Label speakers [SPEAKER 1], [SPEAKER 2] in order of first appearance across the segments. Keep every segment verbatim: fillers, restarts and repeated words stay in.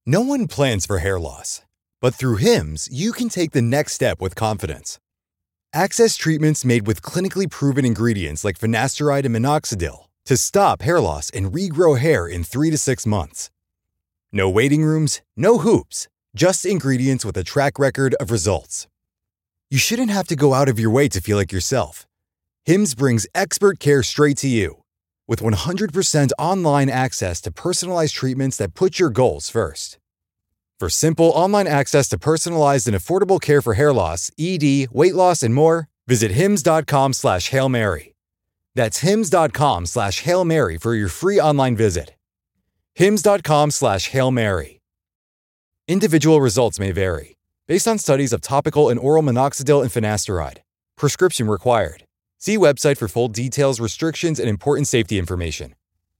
[SPEAKER 1] No one plans for hair loss, but through Hims, you can take the next step with confidence. Access treatments made with clinically proven ingredients like finasteride and minoxidil to stop hair loss and regrow hair in three to six months. No waiting rooms, no hoops, just ingredients with a track record of results. You shouldn't have to go out of your way to feel like yourself. Hims brings expert care straight to you. With one hundred percent online access to personalized treatments that put your goals first. For simple online access to personalized and affordable care for hair loss, E D, weight loss, and more, visit hims.com slash Hail Mary. That's hims.com slash Hail Mary for your free online visit. hims.com slash Hail Mary. Individual results may vary, based on studies of topical and oral minoxidil and finasteride. Prescription required. See website for full details, restrictions, and important safety information.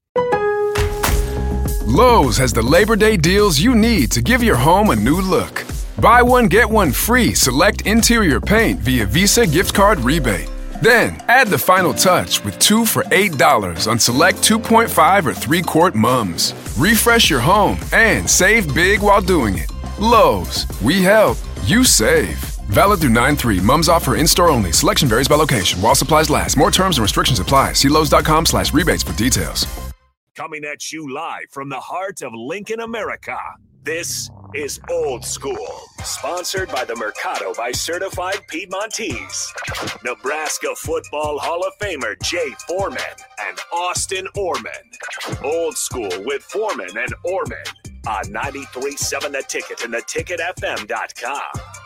[SPEAKER 2] Lowe's has the Labor Day deals you need to give your home a new look. Buy one, get one free select interior paint via Visa gift card rebate. Then, add the final touch with two for eight dollars on select two point five or three quart mums. Refresh your home and save big while doing it. Lowe's, we help, you save. Valid through nine three. Mums offer in-store only. Selection varies by location. While supplies last. More terms and restrictions apply. See Lowe's.com slash rebates for details.
[SPEAKER 3] Coming at you live from the heart of Lincoln, America. This is Old School, sponsored by the Mercado by Certified Piedmontese. Nebraska Football Hall of Famer Jay Foreman and Austin Orman. Old School with Foreman and Orman on ninety-three point seven The Ticket and the ticket f m dot com.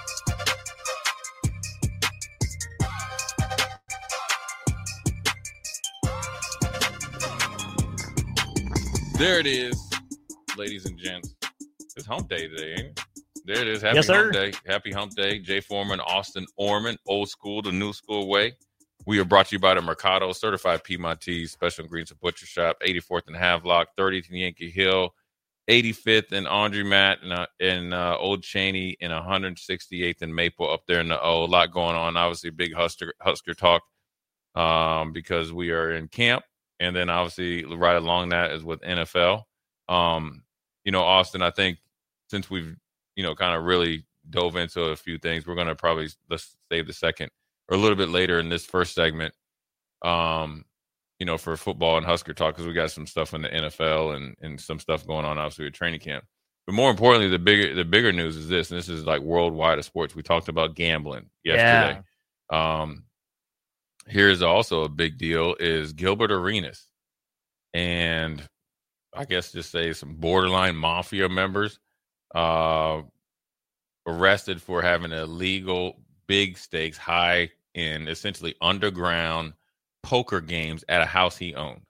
[SPEAKER 4] There it is, ladies and gents. It's hump day today, ain't it? There it is. Happy
[SPEAKER 5] yes, sir.
[SPEAKER 4] hump day. Happy hump day. Jay Foreman, Austin Orman, Old School, the new school way. We are brought to you by the Mercado, Certified Piedmontese, Special Ingredients and Butcher Shop, eighty-fourth and Havelock, thirtieth and Yankee Hill, eighty-fifth and Andre Matt, and uh, in uh, Old Cheney, and one hundred sixty-eighth and Maple up there in the O. A lot going on. Obviously, big Husker, Husker talk um, because we are in camp. And then obviously right along that is with N F L. Um, you know, Austin, I think since we've, you know, kind of really dove into a few things, we're going to probably let's save the second or a little bit later in this first segment, um, you know, for football and Husker talk, because we got some stuff in the N F L and, and some stuff going on, obviously, with training camp. But more importantly, the bigger the bigger news is this, and this is like worldwide of sports. We talked about gambling yesterday. Yeah. Um, here's also a big deal is Gilbert Arenas and I guess just say some borderline mafia members uh, arrested for having illegal big stakes, high in essentially underground poker games at a house he owned.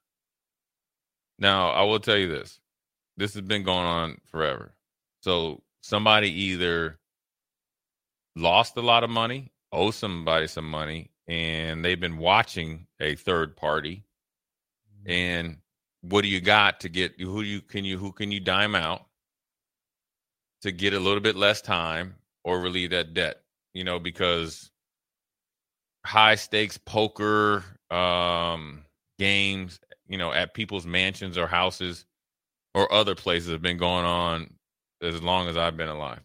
[SPEAKER 4] Now, I will tell you this. This has been going on forever. So somebody either lost a lot of money, owes somebody some money, and they've been watching a third party. And what do you got to get who you can you who can you dime out to get a little bit less time or relieve that debt? You know, because high stakes poker um, games, you know, at people's mansions or houses or other places have been going on as long as I've been alive.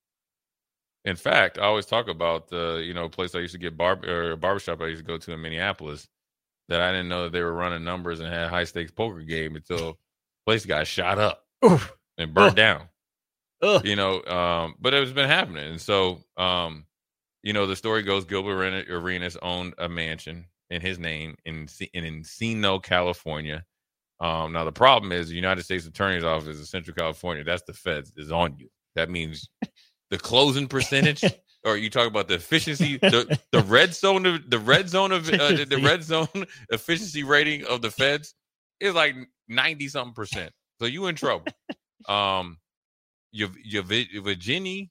[SPEAKER 4] In fact, I always talk about the, you know, place I used to get barb or barbershop I used to go to in Minneapolis that I didn't know that they were running numbers and had high stakes poker game until the place got shot up Oof. and burned Ugh. down. Ugh. You know, um, but it's been happening. And so, um, you know, the story goes Gilbert Arenas owned a mansion in his name in, in Encino, California. Um, now, the problem is the United States Attorney's Office in Central California, that's the feds, is on you. That means the closing percentage, or you talk about the efficiency, the, the red zone, of, the red zone of uh, the, the red zone efficiency rating of the feds is like ninety something percent. So you in trouble. Um, you you Virginia,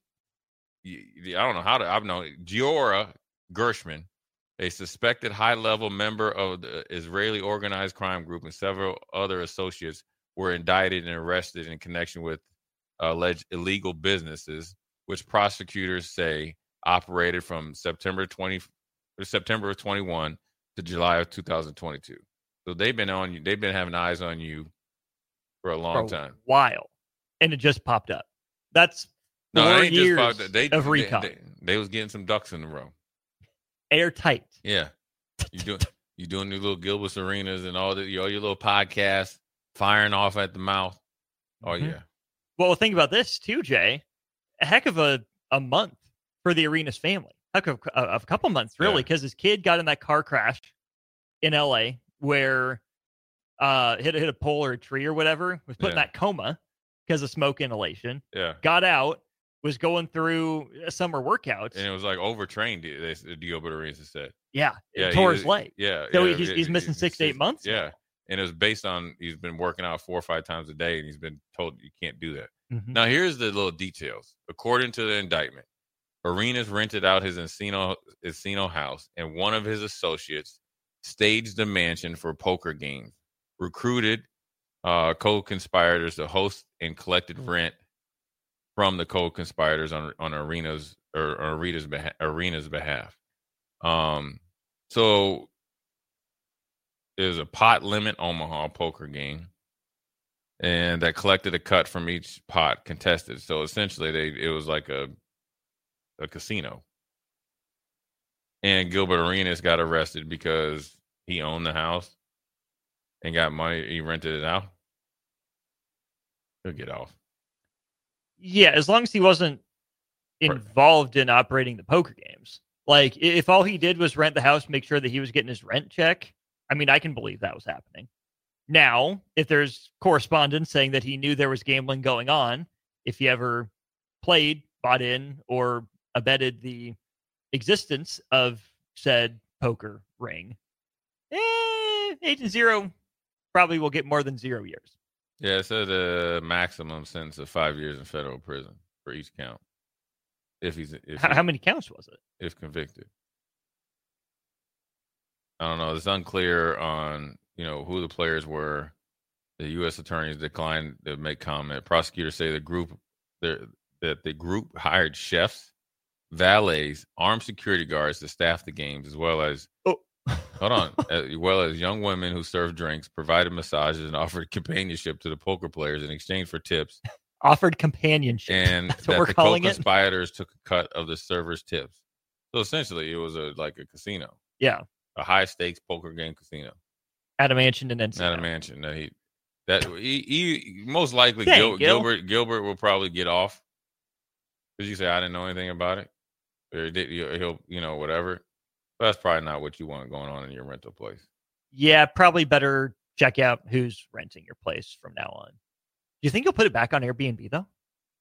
[SPEAKER 4] I don't know how to. I know Giora Gershman, a suspected high-level member of the Israeli organized crime group, and several other associates were indicted and arrested in connection with alleged illegal businesses, which prosecutors say operated from September twentieth, September of twenty-one to July of two thousand twenty-two. So they've been on you. They've been having eyes on you for a long
[SPEAKER 5] for a
[SPEAKER 4] time.
[SPEAKER 5] While, and it just popped up. That's four
[SPEAKER 4] no, they
[SPEAKER 5] years
[SPEAKER 4] just about, they,
[SPEAKER 5] of
[SPEAKER 4] they,
[SPEAKER 5] recon.
[SPEAKER 4] They, they was getting some ducks in a row.
[SPEAKER 5] Airtight.
[SPEAKER 4] Yeah. You doing you doing your little Gilbert Arenas and all the all your little podcasts, firing off at the mouth. Oh
[SPEAKER 5] Mm-hmm.
[SPEAKER 4] yeah.
[SPEAKER 5] Well, think about this too, Jay. A heck of a, a month for the Arenas family. Heck of a, of a couple months, really, because yeah. his kid got in that car crash in L A where uh hit hit a pole or a tree or whatever, was put yeah. in that coma because of smoke inhalation.
[SPEAKER 4] Yeah.
[SPEAKER 5] Got out, was going through summer workouts.
[SPEAKER 4] And it was like overtrained, they, Gilbert Arenas said.
[SPEAKER 5] Yeah.
[SPEAKER 4] Yeah.
[SPEAKER 5] Tore
[SPEAKER 4] was,
[SPEAKER 5] his leg.
[SPEAKER 4] Yeah.
[SPEAKER 5] So
[SPEAKER 4] yeah,
[SPEAKER 5] he's,
[SPEAKER 4] yeah,
[SPEAKER 5] he's missing six to eight months.
[SPEAKER 4] Yeah.
[SPEAKER 5] Now.
[SPEAKER 4] And it was based on he's been working out four or five times a day and he's been told you can't do that.
[SPEAKER 5] Mm-hmm.
[SPEAKER 4] Now, here's the little details. According to the indictment, Arenas rented out his Encino, Encino house and one of his associates staged the mansion for poker games, recruited uh, co-conspirators to host and collected rent from the co-conspirators on on Arenas or, or Arena's behalf. Arena's behalf. Um, so there's a pot limit Omaha poker game, and that collected a cut from each pot contested. So essentially, they it was like a a casino. And Gilbert Arenas got arrested because he owned the house and got money. He rented it out. He'll get off.
[SPEAKER 5] Yeah, as long as he wasn't involved in operating the poker games. Like, if all he did was rent the house, make sure that he was getting his rent check, I mean, I can believe that was happening. Now, if there's correspondence saying that he knew there was gambling going on, if he ever played, bought in, or abetted the existence of said poker ring, eh, Agent Zero probably will get more than zero years.
[SPEAKER 4] Yeah, it said a maximum sentence of five years in federal prison for each count. If he's if
[SPEAKER 5] how,
[SPEAKER 4] he,
[SPEAKER 5] how many counts was it?
[SPEAKER 4] If convicted, I don't know. It's unclear on you know who the players were. The U S attorneys declined to make comment. Prosecutors say the group that the group hired chefs, valets, armed security guards to staff the games, as well as
[SPEAKER 5] oh.
[SPEAKER 4] hold on, as well as young women who served drinks, provided massages, and offered companionship to the poker players in exchange for tips.
[SPEAKER 5] Offered companionship,
[SPEAKER 4] and
[SPEAKER 5] that's
[SPEAKER 4] that
[SPEAKER 5] what we're
[SPEAKER 4] the
[SPEAKER 5] calling it.
[SPEAKER 4] Co-conspirators took a cut of the servers' tips. So essentially, it was a like a casino.
[SPEAKER 5] Yeah,
[SPEAKER 4] a high stakes poker game casino
[SPEAKER 5] at a mansion in Encino.
[SPEAKER 4] At a mansion that he that he, he most likely
[SPEAKER 5] Dang,
[SPEAKER 4] Gil,
[SPEAKER 5] Gil.
[SPEAKER 4] Gilbert Gilbert will probably get off because you say I didn't know anything about it, or did he'll you know whatever. But that's probably not what you want going on in your rental place.
[SPEAKER 5] Yeah, probably better check out who's renting your place from now on. Do you think he'll put it back on Airbnb though?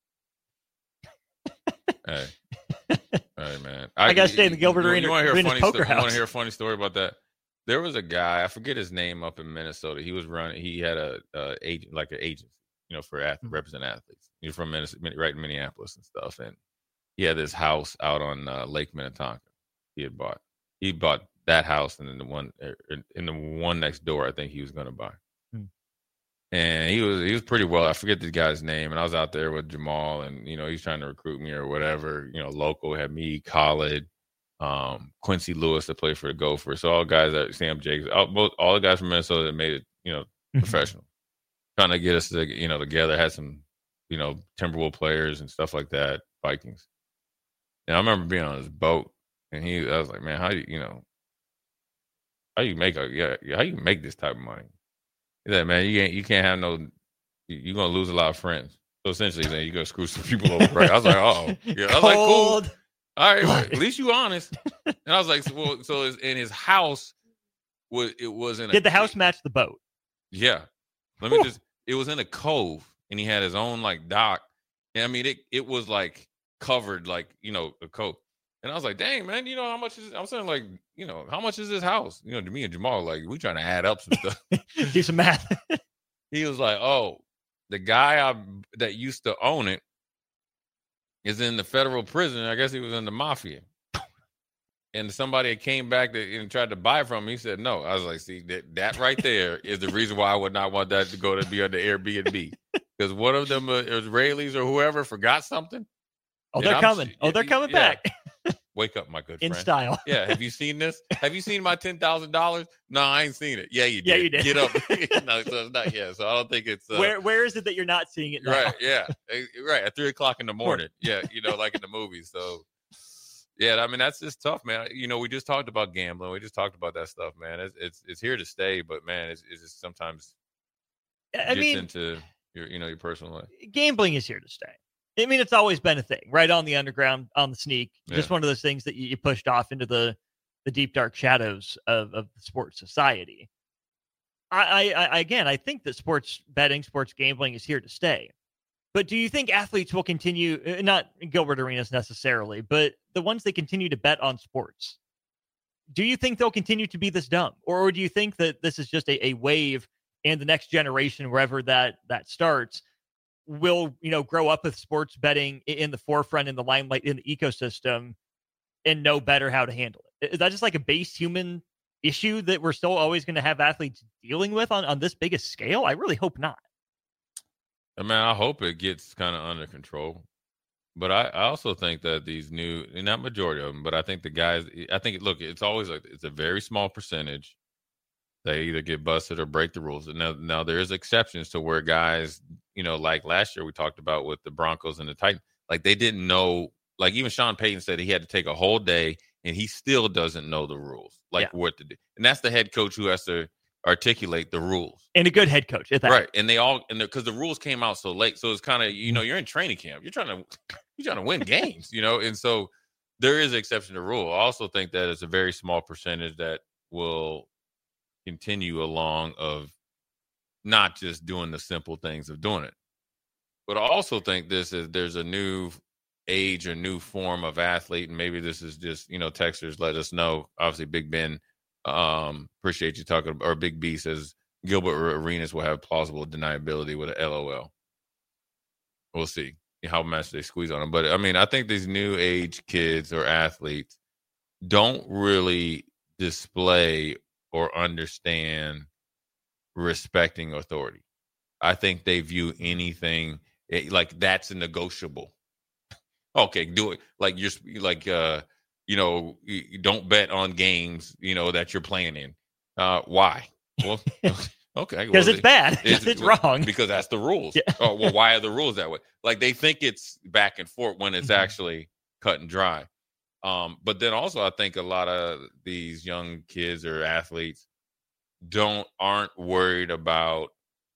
[SPEAKER 4] Hey, hey, man! I,
[SPEAKER 5] I gotta stay in the Gilbert
[SPEAKER 4] you,
[SPEAKER 5] Arena.
[SPEAKER 4] You want to hear a funny
[SPEAKER 5] poker
[SPEAKER 4] sto-
[SPEAKER 5] house?
[SPEAKER 4] You want to hear a funny story about that? There was a guy, I forget his name, up in Minnesota. He was running. He had a, a agent, like an agent, you know, for ath- mm-hmm. represent athletes. He's from Minnesota, right in Minneapolis and stuff. And he had this house out on uh, Lake Minnetonka. He had bought. He bought that house, and then the one in the one next door. I think he was going to buy.
[SPEAKER 5] Mm-hmm.
[SPEAKER 4] And he was he was pretty well. I forget the guy's name. And I was out there with Jamal, and you know he's trying to recruit me or whatever. You know, local had me, Khalid, um, Quincy Lewis that played for the Gophers. So all guys that Sam Jacobs, all, both, all the guys from Minnesota that made it, you know, professional, trying to get us to you know together. Had some, you know, Timberwolves players and stuff like that, Vikings. And I remember being on his boat, and he, I was like, man, how do you, you know, how you make a yeah, how you make this type of money? He's like, man, you can't you can't have no, you're gonna lose a lot of friends. So essentially, then you're gonna screw some people over. Right? I was like, oh, yeah. I was like, cool. All right, well, at least you honest. And I was like, well, so it's in his house was it was in a,
[SPEAKER 5] did the house match the boat?
[SPEAKER 4] Yeah. Let me Whew. just it was in a cove, and he had his own like dock. And I mean it it was like covered like, you know, a cove. And I was like, dang, man, you know how much is I'm saying like, you know, how much is this house? You know, to me and Jamal, like, we trying to add up some stuff.
[SPEAKER 5] Do some math.
[SPEAKER 4] He was like, oh, the guy I, that used to own it is in the federal prison. I guess he was in the mafia. And somebody came back to, and tried to buy from him. He said, no. I was like, see, that, that right there is the reason why I would not want that to go to be on the Airbnb. Because one of them uh, Israelis or whoever forgot something.
[SPEAKER 5] Oh, they're
[SPEAKER 4] I'm,
[SPEAKER 5] coming. Oh, they're coming
[SPEAKER 4] yeah.
[SPEAKER 5] back.
[SPEAKER 4] Wake up, my good
[SPEAKER 5] in
[SPEAKER 4] friend.
[SPEAKER 5] style.
[SPEAKER 4] Yeah. Have you seen this? Have you seen my ten thousand dollars? No, I ain't seen it. Yeah, you did.
[SPEAKER 5] Yeah, you did.
[SPEAKER 4] Get up. No, so it's not yet. So I don't think it's. Uh,
[SPEAKER 5] where Where is it that you're not seeing it now?
[SPEAKER 4] Right. Yeah. Right. At three o'clock in the morning. Yeah. You know, like in the movies. So, yeah, I mean, that's just tough, man. You know, we just talked about gambling. We just talked about that stuff, man. It's it's, it's here to stay, but, man, it's, it's just sometimes
[SPEAKER 5] I
[SPEAKER 4] gets
[SPEAKER 5] mean,
[SPEAKER 4] into your, you know, your personal life.
[SPEAKER 5] Gambling is here to stay. I mean, it's always been a thing, right on the underground, on the sneak. Just
[SPEAKER 4] Yeah.
[SPEAKER 5] one of those things that you, you pushed off into the, the deep, dark shadows of, of the sports society. I, I, I, again, I think that sports betting, sports gambling is here to stay. But do you think athletes will continue, uh, not Gilbert Arenas necessarily, but the ones that continue to bet on sports? Do you think they'll continue to be this dumb? Or do you think that this is just a, a wave and the next generation, wherever that, that starts, will, you know, grow up with sports betting in the forefront, in the limelight, in the ecosystem, and know better how to handle it? Is that just like a base human issue that we're still always going to have athletes dealing with on, on this big a scale? I really hope not.
[SPEAKER 4] I mean, I hope it gets kind of under control. But I, I also think that these new, not majority of them, but I think the guys, I think, look, it's always like, it's a very small percentage. They either get busted or break the rules. And now, now there is exceptions to where guys, you know, like last year we talked about with the Broncos and the Titans, like they didn't know, like even Sean Payton said he had to take a whole day and he still doesn't know the rules, like
[SPEAKER 5] Yeah.
[SPEAKER 4] what to do. And that's the head coach who has to articulate the rules.
[SPEAKER 5] And a good head coach at that.
[SPEAKER 4] Right. And they all, and because the rules came out so late. So it's kind of, you know, you're in training camp. You're trying to, you're trying to win games, you know? And so there is an exception to the rule. I also think that it's a very small percentage that will continue along of not just doing the simple things of doing it. But I also think this is, there's a new age, a new form of athlete. And maybe this is just, you know, texters let us know. Obviously, Big Ben, um, appreciate you talking about, or Big B says Gilbert Arenas will have plausible deniability with an L O L. We'll see how much they squeeze on him. But I mean, I think these new age kids or athletes don't really display or understand respecting authority. I think they view anything like that's a negotiable. Okay, do it. Like you're like, uh, you know, you don't bet on games, you know, that you're playing in. Uh, why? Well, okay.
[SPEAKER 5] Because
[SPEAKER 4] well,
[SPEAKER 5] it's bad.
[SPEAKER 4] It's,
[SPEAKER 5] it's wrong.
[SPEAKER 4] Because that's the rules.
[SPEAKER 5] Yeah.
[SPEAKER 4] Oh, well, why are the rules that way? Like they think it's back and forth when it's
[SPEAKER 5] Mhm.
[SPEAKER 4] actually cut and dry. Um, but then also I think a lot of these young kids or athletes don't aren't worried about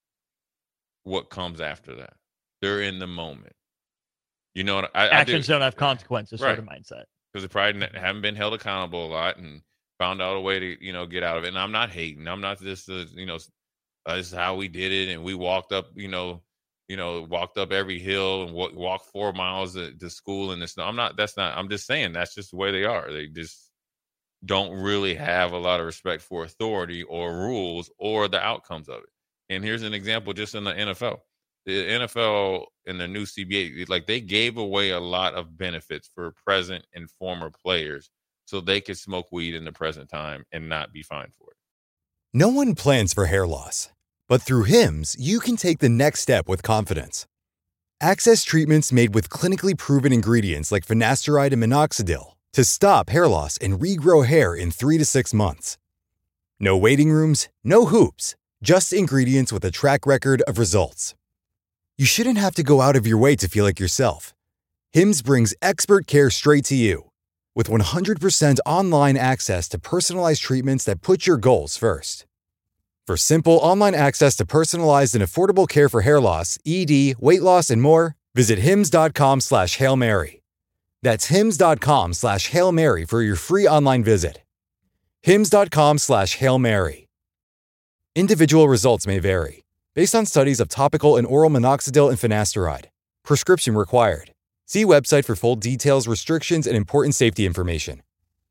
[SPEAKER 4] what comes after that. They're in the moment. You know what I,
[SPEAKER 5] Actions
[SPEAKER 4] I do,
[SPEAKER 5] don't have consequences,
[SPEAKER 4] Right.
[SPEAKER 5] sort of mindset.
[SPEAKER 4] because they probably n- haven't been held accountable a lot and found out a way to, you know, get out of it. And I'm not hating. I'm not just, uh, you know, uh, this is how we did it. And we walked up, you know, you know, walked up every hill and w- walked four miles to, to school. And it's not, I'm not, that's not, I'm just saying that's just the way they are. They just don't really have a lot of respect for authority or rules or the outcomes of it. And here's an example just in the N F L. The N F L and the new C B A, like they gave away a lot of benefits for present and former players so they could smoke weed in the present time and not be fined for it.
[SPEAKER 1] No one plans for hair loss, but through Hims, you can take the next step with confidence. Access treatments made with clinically proven ingredients like finasteride and minoxidil to stop hair loss and regrow hair in three to six months. No waiting rooms, no hoops, just ingredients with a track record of results. You shouldn't have to go out of your way to feel like yourself. Hims brings expert care straight to you. With one hundred percent online access to personalized treatments that put your goals first. For simple online access to personalized and affordable care for hair loss, E D, weight loss, and more, visit hims.com slash Hail Mary. That's hims.com slash Hail Mary for your free online visit. hims.com slash Hail Mary. Individual results may vary, based on studies of topical and oral minoxidil and finasteride. Prescription required. See website for full details, restrictions, and important safety information.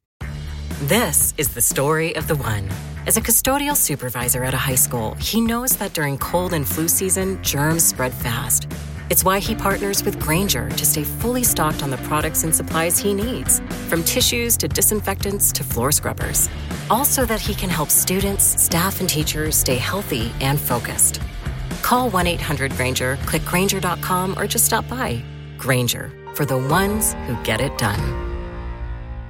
[SPEAKER 6] This is the story of the one. As a custodial supervisor at a high school, he knows that during cold and flu season, germs spread fast. It's why he partners with Grainger to stay fully stocked on the products and supplies he needs, from tissues to disinfectants to floor scrubbers. All so that he can help students, staff, and teachers stay healthy and focused. Call one eight hundred Grainger, click Grainger dot com, or just stop by. Grainger, for the ones who get it done.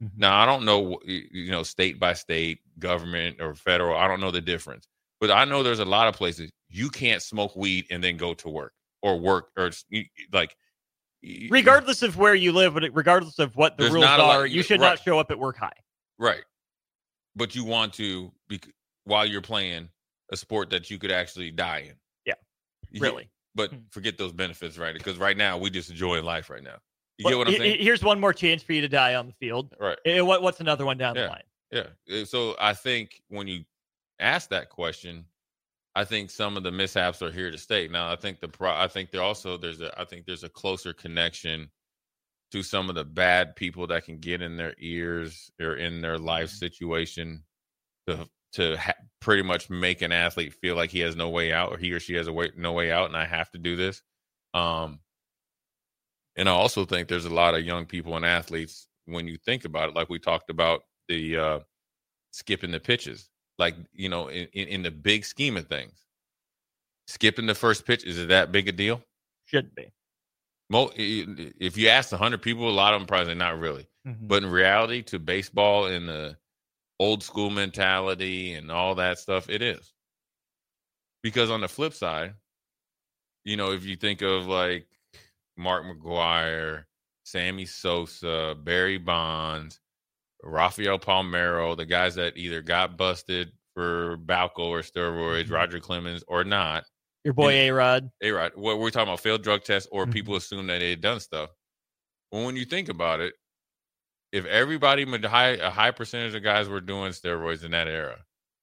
[SPEAKER 4] Mm-hmm. Now, I don't know, you know, state by state, government or federal. I don't know the difference. But I know there's a lot of places you can't smoke weed and then go to work or work or like.
[SPEAKER 5] Regardless of where you live, but regardless of what the rules are, lot, you should right. not show up at work high.
[SPEAKER 4] Right. But you want to, be, while you're playing a sport that you could actually die in.
[SPEAKER 5] Yeah. Really.
[SPEAKER 4] But forget those benefits, right? Because right now we just enjoy life right now. You
[SPEAKER 5] well,
[SPEAKER 4] get what I'm saying?
[SPEAKER 5] Here's one more chance for you to die on the field.
[SPEAKER 4] Right.
[SPEAKER 5] And what, what's another one down
[SPEAKER 4] yeah.
[SPEAKER 5] the line?
[SPEAKER 4] Yeah. So I think when you ask that question, I think some of the mishaps are here to stay. Now, I think the pro, I think there also there's a I think there's a closer connection to some of the bad people that can get in their ears or in their life situation to to ha- pretty much make an athlete feel like he has no way out or he or she has a way no way out, and I have to do this. Um, and I also think there's a lot of young people and athletes when you think about it, like we talked about the uh, skipping the pitches. Like, you know, in, in the big scheme of things, skipping the first pitch, is it that big a deal?
[SPEAKER 5] Shouldn't be.
[SPEAKER 4] If you ask one hundred people, a lot of them probably not really. Mm-hmm. But in reality, to baseball and the old school mentality and all that stuff, it is. Because on the flip side, you know, if you think of like Mark McGwire, Sammy Sosa, Barry Bonds, Rafael Palmeiro, the guys that either got busted for Balco or steroids, mm-hmm. Roger Clemens, or not.
[SPEAKER 5] Your boy A-Rod.
[SPEAKER 4] A-Rod. What we're talking about, failed drug tests, or mm-hmm. people assume that they had done stuff. Well, when you think about it, if everybody, a high, a high percentage of guys were doing steroids in that era,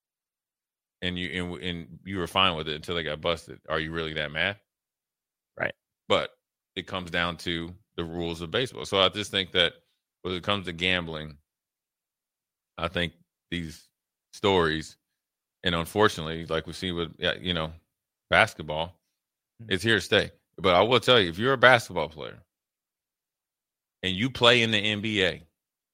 [SPEAKER 4] and you and, and you were fine with it until they got busted, are you really that mad?
[SPEAKER 5] Right.
[SPEAKER 4] But it comes down to the rules of baseball. So I just think that when it comes to gambling, I think these stories, and unfortunately, like we see with, you know, basketball, it's here to stay. But I will tell you, if you're a basketball player and you play in the N B A,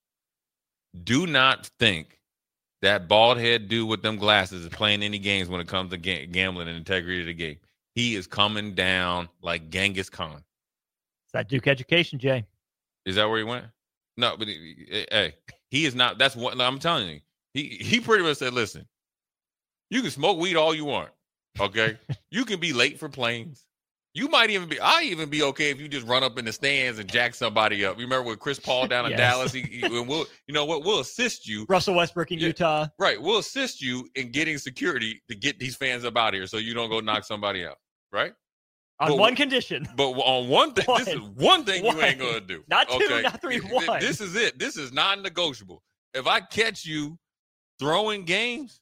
[SPEAKER 4] do not think that bald head dude with them glasses is playing any games when it comes to ga- gambling and integrity of the game. He is coming down like Genghis Khan.
[SPEAKER 5] It's that Duke education, Jay.
[SPEAKER 4] Is that where he went? No, but hey, he is not. That's what I'm telling you. He he pretty much said, listen, you can smoke weed all you want. Okay. You can be late for planes. You might even be, I even be okay if you just run up in the stands and jack somebody up. You remember with Chris Paul down in yes. Dallas? He, he, we'll, you know what? We'll assist you.
[SPEAKER 5] Russell Westbrook in yeah, Utah.
[SPEAKER 4] Right. We'll assist you in getting security to get these fans up out here so you don't go knock somebody out. Right.
[SPEAKER 5] On but, one condition.
[SPEAKER 4] But on one thing, one. this is one thing one. you ain't going to do.
[SPEAKER 5] Not two,
[SPEAKER 4] okay?
[SPEAKER 5] not three, one.
[SPEAKER 4] This is it. This is non-negotiable. If I catch you throwing games,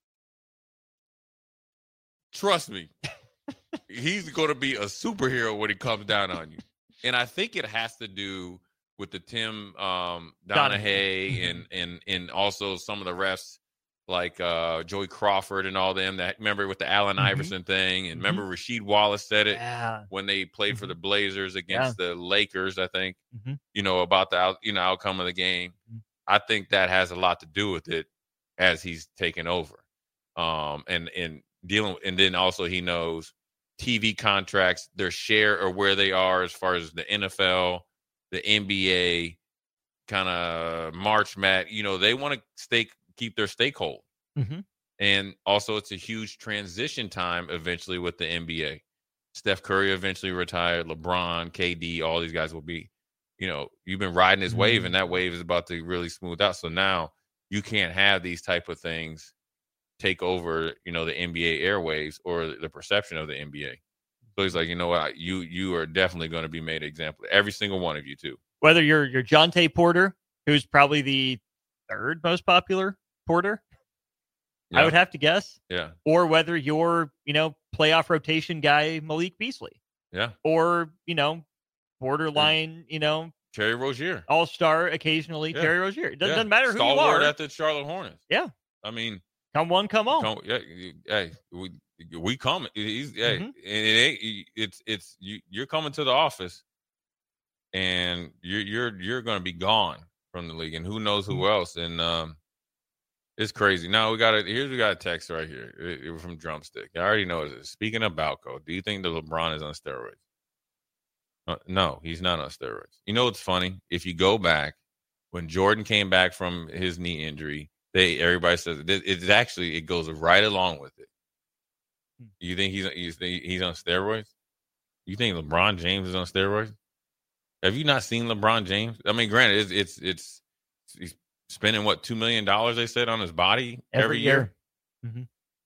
[SPEAKER 4] trust me, he's going to be a superhero when he comes down on you. And I think it has to do with the Tim um, Donahue and, and and also some of the refs like uh, Joey Crawford and all them that remember with the Allen mm-hmm. Iverson thing. And remember mm-hmm. Rasheed Wallace said it yeah. when they played mm-hmm. for the Blazers against yeah. the Lakers, I think, mm-hmm. you know, about the out, you know, outcome of the game. Mm-hmm. I think that has a lot to do with it as he's taken over. Um, and, and dealing, and then also he knows T V contracts, their share or where they are as far as the N F L, the N B A, kind of March Mat, you know, they want to stay, keep their stakehold. Mm-hmm. And also it's a huge transition time eventually with the N B A. Steph Curry eventually retired, LeBron, K D, all these guys will be, you know, you've been riding this mm-hmm. wave and that wave is about to really smooth out. So now you can't have these type of things take over, you know, the N B A airwaves or the perception of the N B A. So he's like, you know what, you you are definitely going to be made an example. Every single one of you too.
[SPEAKER 5] Whether you're you're Jonte Porter, who's probably the third most popular Porter, yeah. I would have to guess.
[SPEAKER 4] Yeah.
[SPEAKER 5] Or whether you're, you know, playoff rotation guy Malik Beasley.
[SPEAKER 4] Yeah.
[SPEAKER 5] Or, you know, borderline, you know,
[SPEAKER 4] Terry Rozier.
[SPEAKER 5] All-star occasionally, yeah. Terry Rozier. It doesn't,
[SPEAKER 4] yeah.
[SPEAKER 5] doesn't matter who
[SPEAKER 4] Stalwart
[SPEAKER 5] you are.
[SPEAKER 4] at the Charlotte Hornets.
[SPEAKER 5] Yeah.
[SPEAKER 4] I mean,
[SPEAKER 5] come one, come on.
[SPEAKER 4] Come, yeah, hey, we we come. He's, hey, mm-hmm. and it ain't, it's it's you. You're coming to the office, and you're you're you're going to be gone from the league, and who knows who mm-hmm. else. And um, it's crazy. Now we got a here's we got a text right here it, it, from Drumstick. I already know it. Speaking of Balco, do you think that LeBron is on steroids? Uh, no, he's not on steroids. You know what's funny? If you go back when Jordan came back from his knee injury, they everybody says it, it's actually it goes right along with it. You think he's you think he's on steroids? You think LeBron James is on steroids? Have you not seen LeBron James? I mean, granted, it's it's, it's he's spending what two million dollars they said on his body every,
[SPEAKER 5] every
[SPEAKER 4] year.
[SPEAKER 5] year. Mm-hmm.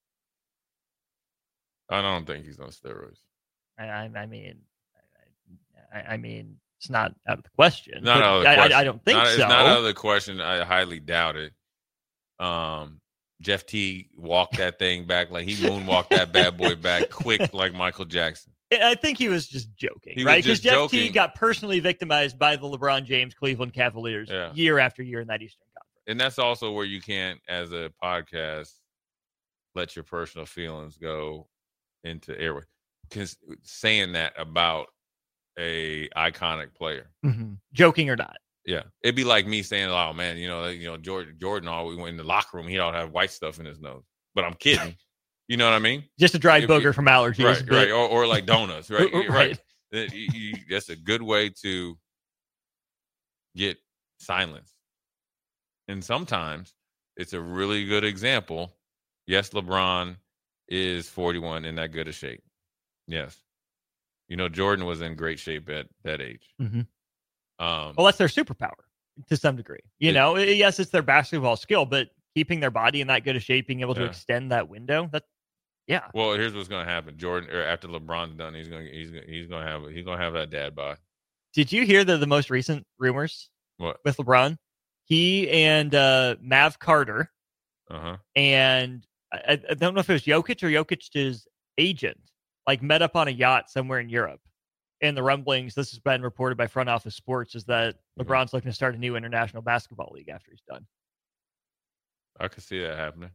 [SPEAKER 4] I don't think he's on steroids.
[SPEAKER 5] I, I, I mean, I, I mean, it's not out of the question.
[SPEAKER 4] Not out of the
[SPEAKER 5] I,
[SPEAKER 4] question.
[SPEAKER 5] I, I don't think
[SPEAKER 4] not,
[SPEAKER 5] so.
[SPEAKER 4] It's not out of the question. I highly doubt it. Um, Jeff T walked that thing back like he moonwalked that bad boy back quick like Michael Jackson.
[SPEAKER 5] I think he was just joking,
[SPEAKER 4] He
[SPEAKER 5] right?
[SPEAKER 4] was
[SPEAKER 5] Because
[SPEAKER 4] just
[SPEAKER 5] Jeff
[SPEAKER 4] joking.
[SPEAKER 5] T got personally victimized by the LeBron James Cleveland Cavaliers
[SPEAKER 4] Yeah.
[SPEAKER 5] year after year in that Eastern Conference.
[SPEAKER 4] And that's also where you can't, as a podcast, let your personal feelings go into airway. Because saying that about a iconic player,
[SPEAKER 5] Mm-hmm. Joking or not.
[SPEAKER 4] yeah, it'd be like me saying, "Oh man, you know, you know, Jordan, Jordan, always went in the locker room, he don't have white stuff in his nose." But I'm kidding. You know what I mean?
[SPEAKER 5] Just a dry
[SPEAKER 4] If
[SPEAKER 5] booger
[SPEAKER 4] you-
[SPEAKER 5] from allergies.
[SPEAKER 4] Right,
[SPEAKER 5] but-
[SPEAKER 4] right, or, or like donuts, right,
[SPEAKER 5] Right.
[SPEAKER 4] right. That- you- you- that's a good way to get silence. And sometimes it's a really good example. Yes, LeBron is forty-one in that good a shape. Yes. You know, Jordan was in great shape at that age.
[SPEAKER 5] Mhm.
[SPEAKER 4] Um,
[SPEAKER 5] Well, that's their superpower to some degree. You
[SPEAKER 4] It-
[SPEAKER 5] know, I- yes, it's their basketball skill, but keeping their body in that good a shape, being able to
[SPEAKER 4] Yeah.
[SPEAKER 5] extend that window, that, yeah.
[SPEAKER 4] well, here's what's going to happen. Jordan, or after LeBron's done, he's going to he's gonna, he's going to have he's going to have that dad bod.
[SPEAKER 5] Did you hear the, the most recent rumors
[SPEAKER 4] What?
[SPEAKER 5] with LeBron? He and uh, Mav Carter
[SPEAKER 4] Uh huh.
[SPEAKER 5] and I, I don't know if it was Jokic or Jokic's agent, like met up on a yacht somewhere in Europe. And the rumblings, this has been reported by Front Office Sports, is that
[SPEAKER 4] Mhm.
[SPEAKER 5] LeBron's looking to start a new international basketball league after he's done.
[SPEAKER 4] I could see that happening.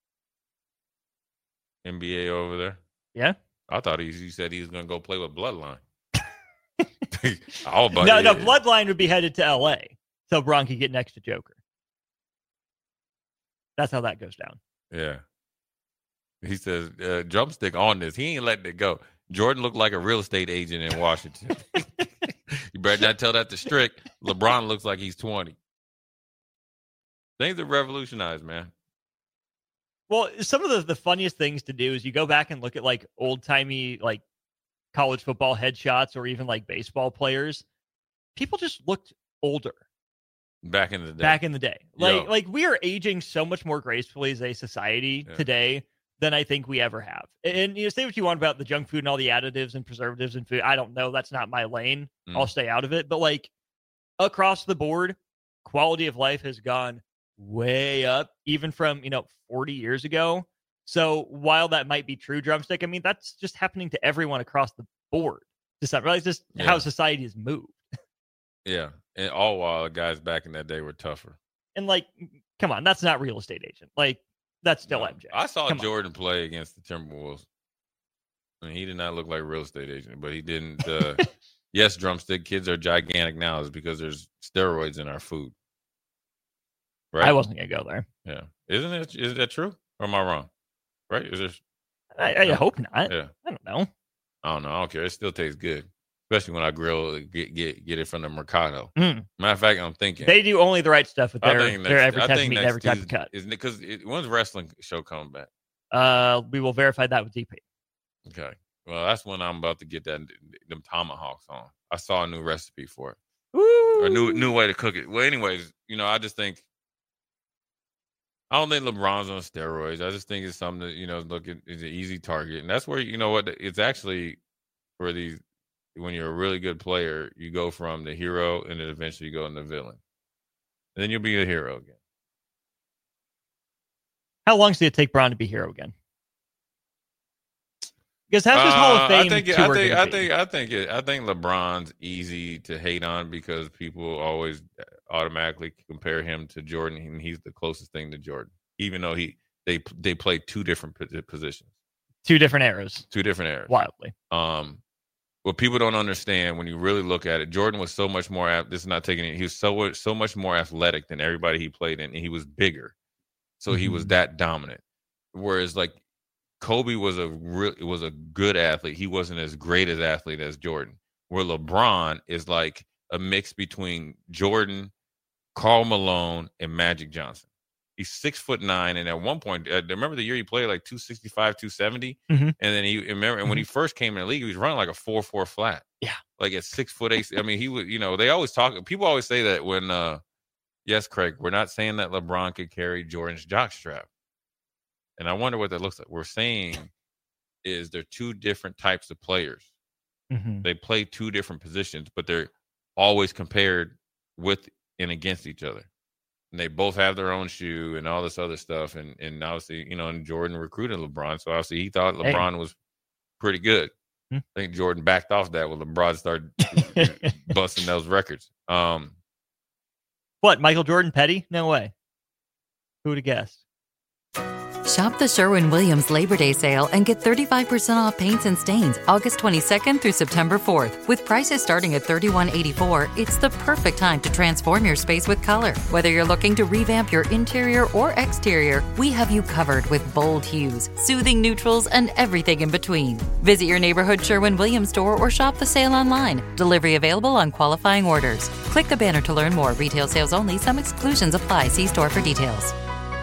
[SPEAKER 4] N B A over there.
[SPEAKER 5] Yeah.
[SPEAKER 4] I thought he, he said he was going to go play with Bloodline. All about
[SPEAKER 5] no,
[SPEAKER 4] it.
[SPEAKER 5] no, Bloodline would be headed to L A so LeBron could get next to Joker. That's how that goes down.
[SPEAKER 4] Yeah. He says, uh, drumstick on this. He ain't letting it go. Jordan looked like a real estate agent in Washington. You better not tell that to Strick. LeBron looks like he's twenty. Things have revolutionized, man.
[SPEAKER 5] Well, some of the, the funniest things to do is you go back and look at like old timey like college football headshots or even like baseball players. People just looked older
[SPEAKER 4] Back in the day.
[SPEAKER 5] back in the day. Like
[SPEAKER 4] Yo.
[SPEAKER 5] like we are aging so much more gracefully as a society
[SPEAKER 4] Yeah.
[SPEAKER 5] today than I think we ever have. And you know, say what you want about the junk food and all the additives and preservatives and food. I don't know. That's not my lane.
[SPEAKER 4] Mm.
[SPEAKER 5] I'll stay out of it. But like across the board, quality of life has gone way up, even from, you know, forty years ago. So while that might be true, Drumstick, I mean, that's just happening to everyone across the board. Just not really just
[SPEAKER 4] Yeah.
[SPEAKER 5] how society has moved.
[SPEAKER 4] Yeah. And all while the guys back in that day were tougher.
[SPEAKER 5] And like, come on, that's not real estate agent. Like, that's still
[SPEAKER 4] No.
[SPEAKER 5] M J.
[SPEAKER 4] I saw
[SPEAKER 5] Come on.
[SPEAKER 4] Jordan play against the Timberwolves. I mean, he did not look like a real estate agent, but he didn't. Uh, yes, Drumstick, kids are gigantic now is because there's steroids in our food. Right?
[SPEAKER 5] I wasn't gonna go there.
[SPEAKER 4] Yeah. Isn't it? Is that true? Or am I wrong? Right? Is there?
[SPEAKER 5] I, I
[SPEAKER 4] No.
[SPEAKER 5] hope not.
[SPEAKER 4] Yeah.
[SPEAKER 5] I don't know.
[SPEAKER 4] I don't know. I don't care. It still tastes good, especially when I grill it, get get get it from the Mercado.
[SPEAKER 5] Mm.
[SPEAKER 4] Matter of fact, I'm thinking
[SPEAKER 5] They do only the right stuff with
[SPEAKER 4] I
[SPEAKER 5] their,
[SPEAKER 4] think
[SPEAKER 5] their
[SPEAKER 4] next-
[SPEAKER 5] every
[SPEAKER 4] I
[SPEAKER 5] type of
[SPEAKER 4] think
[SPEAKER 5] meat, and
[SPEAKER 4] next
[SPEAKER 5] every type of
[SPEAKER 4] Tuesday-
[SPEAKER 5] cut.
[SPEAKER 4] Isn't it because it, when's wrestling show coming back?
[SPEAKER 5] Uh, we will verify that with D P.
[SPEAKER 4] Okay. Well, that's when I'm about to get that them tomahawks on. I saw a new recipe for it.
[SPEAKER 5] Ooh.
[SPEAKER 4] Or a new new way to cook it. Well, anyways, you know, I just think I don't think LeBron's on steroids. I just think it's something that, you know, look at is an easy target. And that's where, you know what, it's actually for these when you're a really good player, you go from the hero and then eventually you go into the villain. And then you'll be a hero again.
[SPEAKER 5] How long does it take Braun to be hero again? Because how's his Hall
[SPEAKER 4] Uh,
[SPEAKER 5] of Fame
[SPEAKER 4] I think
[SPEAKER 5] tour
[SPEAKER 4] I think
[SPEAKER 5] gonna
[SPEAKER 4] I
[SPEAKER 5] be?
[SPEAKER 4] think I think it, I think LeBron's easy to hate on because people always automatically compare him to Jordan, and he's the closest thing to Jordan, even though he they they play two different posi- positions,
[SPEAKER 5] Two different eras.
[SPEAKER 4] two different eras.
[SPEAKER 5] Wildly.
[SPEAKER 4] Um, what people don't understand when you really look at it, Jordan was so much more. ath- This is not taking it. He was so so much more athletic than everybody he played in, and he was bigger, so he was
[SPEAKER 5] Mhm.
[SPEAKER 4] that dominant. Whereas like Kobe was a real was a good athlete. He wasn't as great as athlete as Jordan. Where LeBron is like a mix between Jordan Karl Malone, and Magic Johnson. He's six foot nine, and at one point, uh, remember the year he played like two sixty-five, two seventy,
[SPEAKER 5] mm-hmm.
[SPEAKER 4] and then he remember, and
[SPEAKER 5] mm-hmm.
[SPEAKER 4] when he first came in the league, he was running like a four four flat.
[SPEAKER 5] Yeah,
[SPEAKER 4] like at six foot eight. I mean, he would, you know, they always talk. People always say that when, uh, yes, Craig, we're not saying that LeBron could carry Jordan's jockstrap, and I wonder what that looks like. We're saying is they're two different types of players.
[SPEAKER 5] Mm-hmm.
[SPEAKER 4] They play two different positions, but they're always compared with and against each other. And they both have their own shoe and all this other stuff. And and obviously, you know, and Jordan recruited LeBron. So obviously he thought LeBron hey. was pretty good. Hmm. I think Jordan backed off that when LeBron started busting those records. Um,
[SPEAKER 5] what, Michael Jordan petty? No way. Who would have guessed?
[SPEAKER 7] Shop the Sherwin-Williams Labor Day sale and get thirty-five percent off paints and stains August twenty-second through September fourth. With prices starting at thirty-one eighty-four, it's the perfect time to transform your space with color. Whether you're looking to revamp your interior or exterior, we have you covered with bold hues, soothing neutrals, and everything in between. Visit your neighborhood Sherwin-Williams store or shop the sale online. Delivery available on qualifying orders. Click the banner to learn more. Retail sales only. Some exclusions apply. See store for details.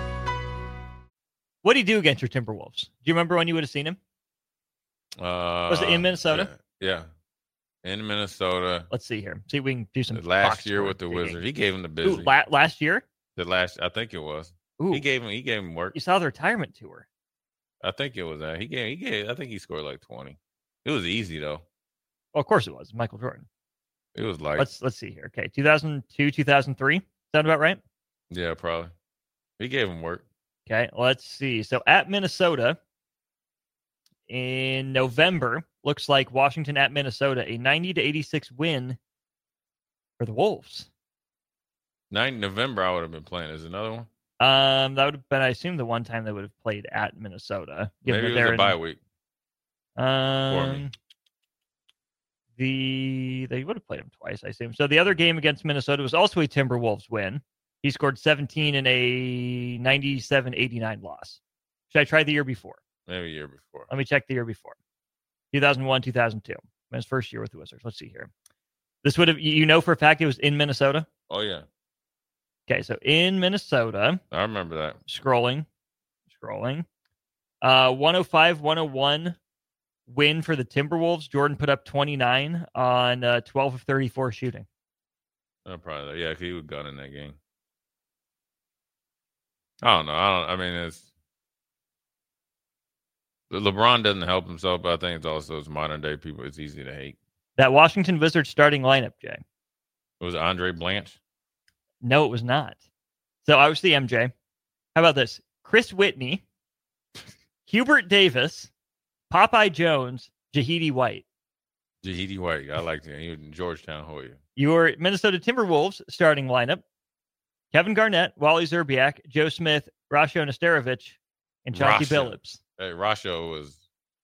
[SPEAKER 5] What did he do against your Timberwolves? Do you remember when you would have seen him?
[SPEAKER 4] Uh,
[SPEAKER 5] Was it in Minnesota?
[SPEAKER 4] Yeah, yeah. In Minnesota.
[SPEAKER 5] Let's see here. See if we can do some.
[SPEAKER 4] Last year with the Wizards, he gave him the busy.
[SPEAKER 5] Ooh, la- last year?
[SPEAKER 4] The last, I think it was.
[SPEAKER 5] Ooh.
[SPEAKER 4] He gave him. He gave him work.
[SPEAKER 5] You saw the retirement tour.
[SPEAKER 4] I think it was that. He gave. He gave. I think he scored like twenty. It was easy though.
[SPEAKER 5] Well, of course it was. Michael Jordan.
[SPEAKER 4] It was like.
[SPEAKER 5] Let's let's see here. Okay, two thousand two, two thousand three. Sound about right?
[SPEAKER 4] Yeah, probably. He gave him work.
[SPEAKER 5] Okay, let's see. So at Minnesota in November, looks like Washington at Minnesota, a ninety to eighty-six win for the Wolves.
[SPEAKER 4] nine November, I would have been playing. Is another one?
[SPEAKER 5] Um, that would have been, I assume, the one time they would have played at Minnesota.
[SPEAKER 4] Maybe it was a
[SPEAKER 5] in,
[SPEAKER 4] bye week.
[SPEAKER 5] Um, the they would have played them twice, I assume. So the other game against Minnesota was also a Timberwolves win. He scored seventeen in a ninety-seven eighty-nine loss. Should I try the year before?
[SPEAKER 4] Maybe a year before.
[SPEAKER 5] Let me check the year before. two thousand one, two thousand two. His first year with the Wizards. Let's see here. This would have, you know for a fact it was in Minnesota?
[SPEAKER 4] Oh, yeah.
[SPEAKER 5] Okay, so in Minnesota.
[SPEAKER 4] I remember that.
[SPEAKER 5] Scrolling. Scrolling. Uh, one oh five, one oh one win for the Timberwolves. Jordan put up twenty-nine on uh, twelve of thirty-four shooting.
[SPEAKER 4] Oh, probably. Yeah, he was gun in that game. I don't know. I don't. I mean, it's LeBron doesn't help himself, but I think it's also it's modern day people. It's easy to hate.
[SPEAKER 5] That Washington Wizards starting lineup, Jay.
[SPEAKER 4] It was Andre Blanche.
[SPEAKER 5] No, it was not. So obviously M J. How about this? Chris Whitney, Hubert Davis, Popeye Jones, Jahidi White.
[SPEAKER 4] Jahidi White. I like him. He was in Georgetown, Hoya.
[SPEAKER 5] Your Minnesota Timberwolves starting lineup. Kevin Garnett, Wally Zerbiak, Joe Smith, Rasho Nesterovic, and Chauncey Billups.
[SPEAKER 4] Hey, Rasho was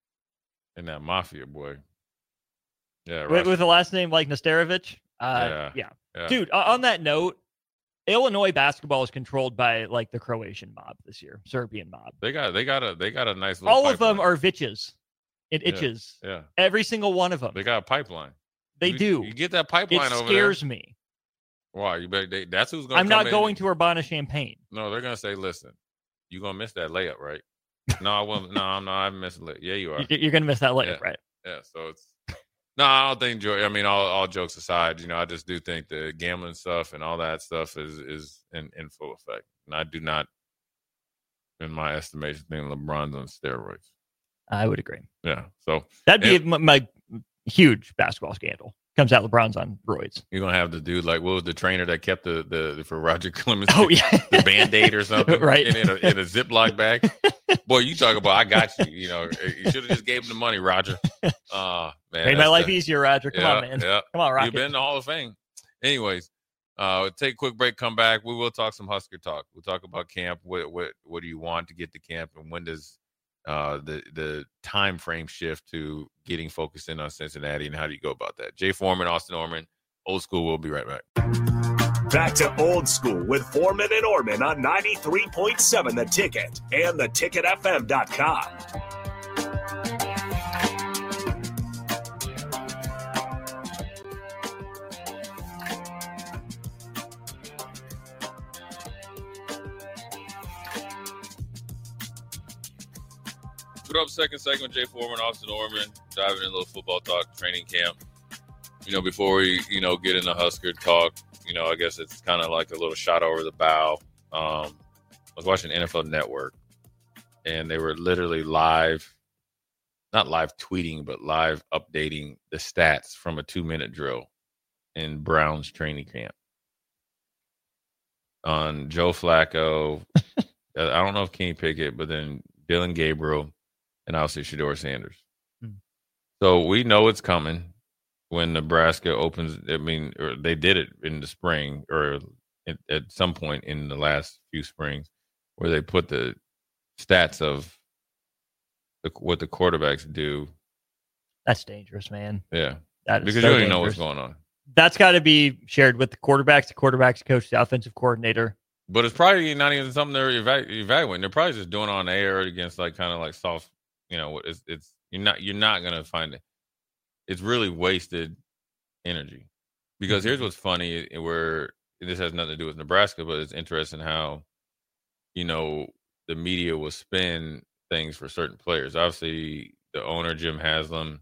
[SPEAKER 4] in that Mafia, boy. Yeah,
[SPEAKER 5] with, with the last name like Nesterovic. Uh,
[SPEAKER 4] yeah,
[SPEAKER 5] yeah.
[SPEAKER 4] yeah.
[SPEAKER 5] Dude, on that note, Illinois basketball is controlled by like the Croatian mob this year, Serbian mob.
[SPEAKER 4] They got they got a they got a nice little
[SPEAKER 5] all
[SPEAKER 4] pipeline.
[SPEAKER 5] of them are Vitches. It itches.
[SPEAKER 4] Yeah, yeah.
[SPEAKER 5] Every single one of them.
[SPEAKER 4] They got a pipeline.
[SPEAKER 5] They
[SPEAKER 4] you,
[SPEAKER 5] do.
[SPEAKER 4] You get that pipeline
[SPEAKER 5] it
[SPEAKER 4] over there. It
[SPEAKER 5] scares me.
[SPEAKER 4] Why? You better. They, that's who's going.
[SPEAKER 5] I'm not going to Urbana-Champaign.
[SPEAKER 4] No, they're going to say, "Listen, you're going to miss that layup, right?" No, I won't. No, I'm not. I missed it. Yeah, you are.
[SPEAKER 5] You're going to miss that layup,
[SPEAKER 4] yeah.
[SPEAKER 5] right?
[SPEAKER 4] Yeah. So it's. No, I don't think. I mean, all, all jokes aside, you know, I just do think the gambling stuff and all that stuff is is in, in full effect, and I do not, in my estimation, think LeBron's on steroids. I
[SPEAKER 5] would agree.
[SPEAKER 4] Yeah. So
[SPEAKER 5] that'd be and, my, my huge basketball scandal. Comes out LeBron's on roids.
[SPEAKER 4] You're gonna have the dude like what was the trainer that kept the the for Roger Clemens?
[SPEAKER 5] Oh yeah,
[SPEAKER 4] the Band-Aid or something,
[SPEAKER 5] right?
[SPEAKER 4] In, in, a, in a Ziploc bag. Boy, you talk about I got you. You know, you should have just gave him the money, Roger. Uh man,
[SPEAKER 5] made my life the, easier, Roger. Come
[SPEAKER 4] yeah,
[SPEAKER 5] on, man.
[SPEAKER 4] Yeah.
[SPEAKER 5] Come on, Rocket.
[SPEAKER 4] You've been in the Hall of Fame. Anyways, uh, we'll take a quick break. Come back. We will talk some Husker talk. We'll talk about camp. What what what do you want to get to camp, and when does uh the the time frame shift to getting focused in on Cincinnati, and how do you go about that? Jay Foreman, Austin Orman, Old School. We'll be right back.
[SPEAKER 3] Back to Old School with Foreman and Orman on ninety-three point seven The Ticket and the ticket f m dot com.
[SPEAKER 4] it up. Second segment, Jay Foreman, Austin Orman, diving in a little football talk, training camp. You know, before we, you know, get into Husker talk, you know, I guess it's kind of like a little shot over the bow. Um, I was watching N F L Network, and they were literally live, not live tweeting, but live updating the stats from a two-minute drill in Browns training camp on Joe Flacco. I don't know if Kenny Pickett, but then Dylan Gabriel, and obviously Shedeur Sanders. Hmm. So we know it's coming when Nebraska opens. I mean, or they did it in the spring or at, at some point in the last few springs where they put the stats of the, what the quarterbacks do. That's
[SPEAKER 5] dangerous, man.
[SPEAKER 4] Yeah.
[SPEAKER 5] That is
[SPEAKER 4] because
[SPEAKER 5] so
[SPEAKER 4] you already
[SPEAKER 5] dangerous.
[SPEAKER 4] know what's going on.
[SPEAKER 5] That's got to be shared with the quarterbacks, the quarterbacks coach, the offensive coordinator.
[SPEAKER 4] But it's probably not even something they're eva- evaluating. They're probably just doing it on air against like kind of like soft, you know, it's, it's you're not you're not going to find it. It's really wasted energy. Because here's what's funny, where this has nothing to do with Nebraska, but it's interesting how, you know, the media will spin things for certain players. Obviously, the owner, Jim Haslam,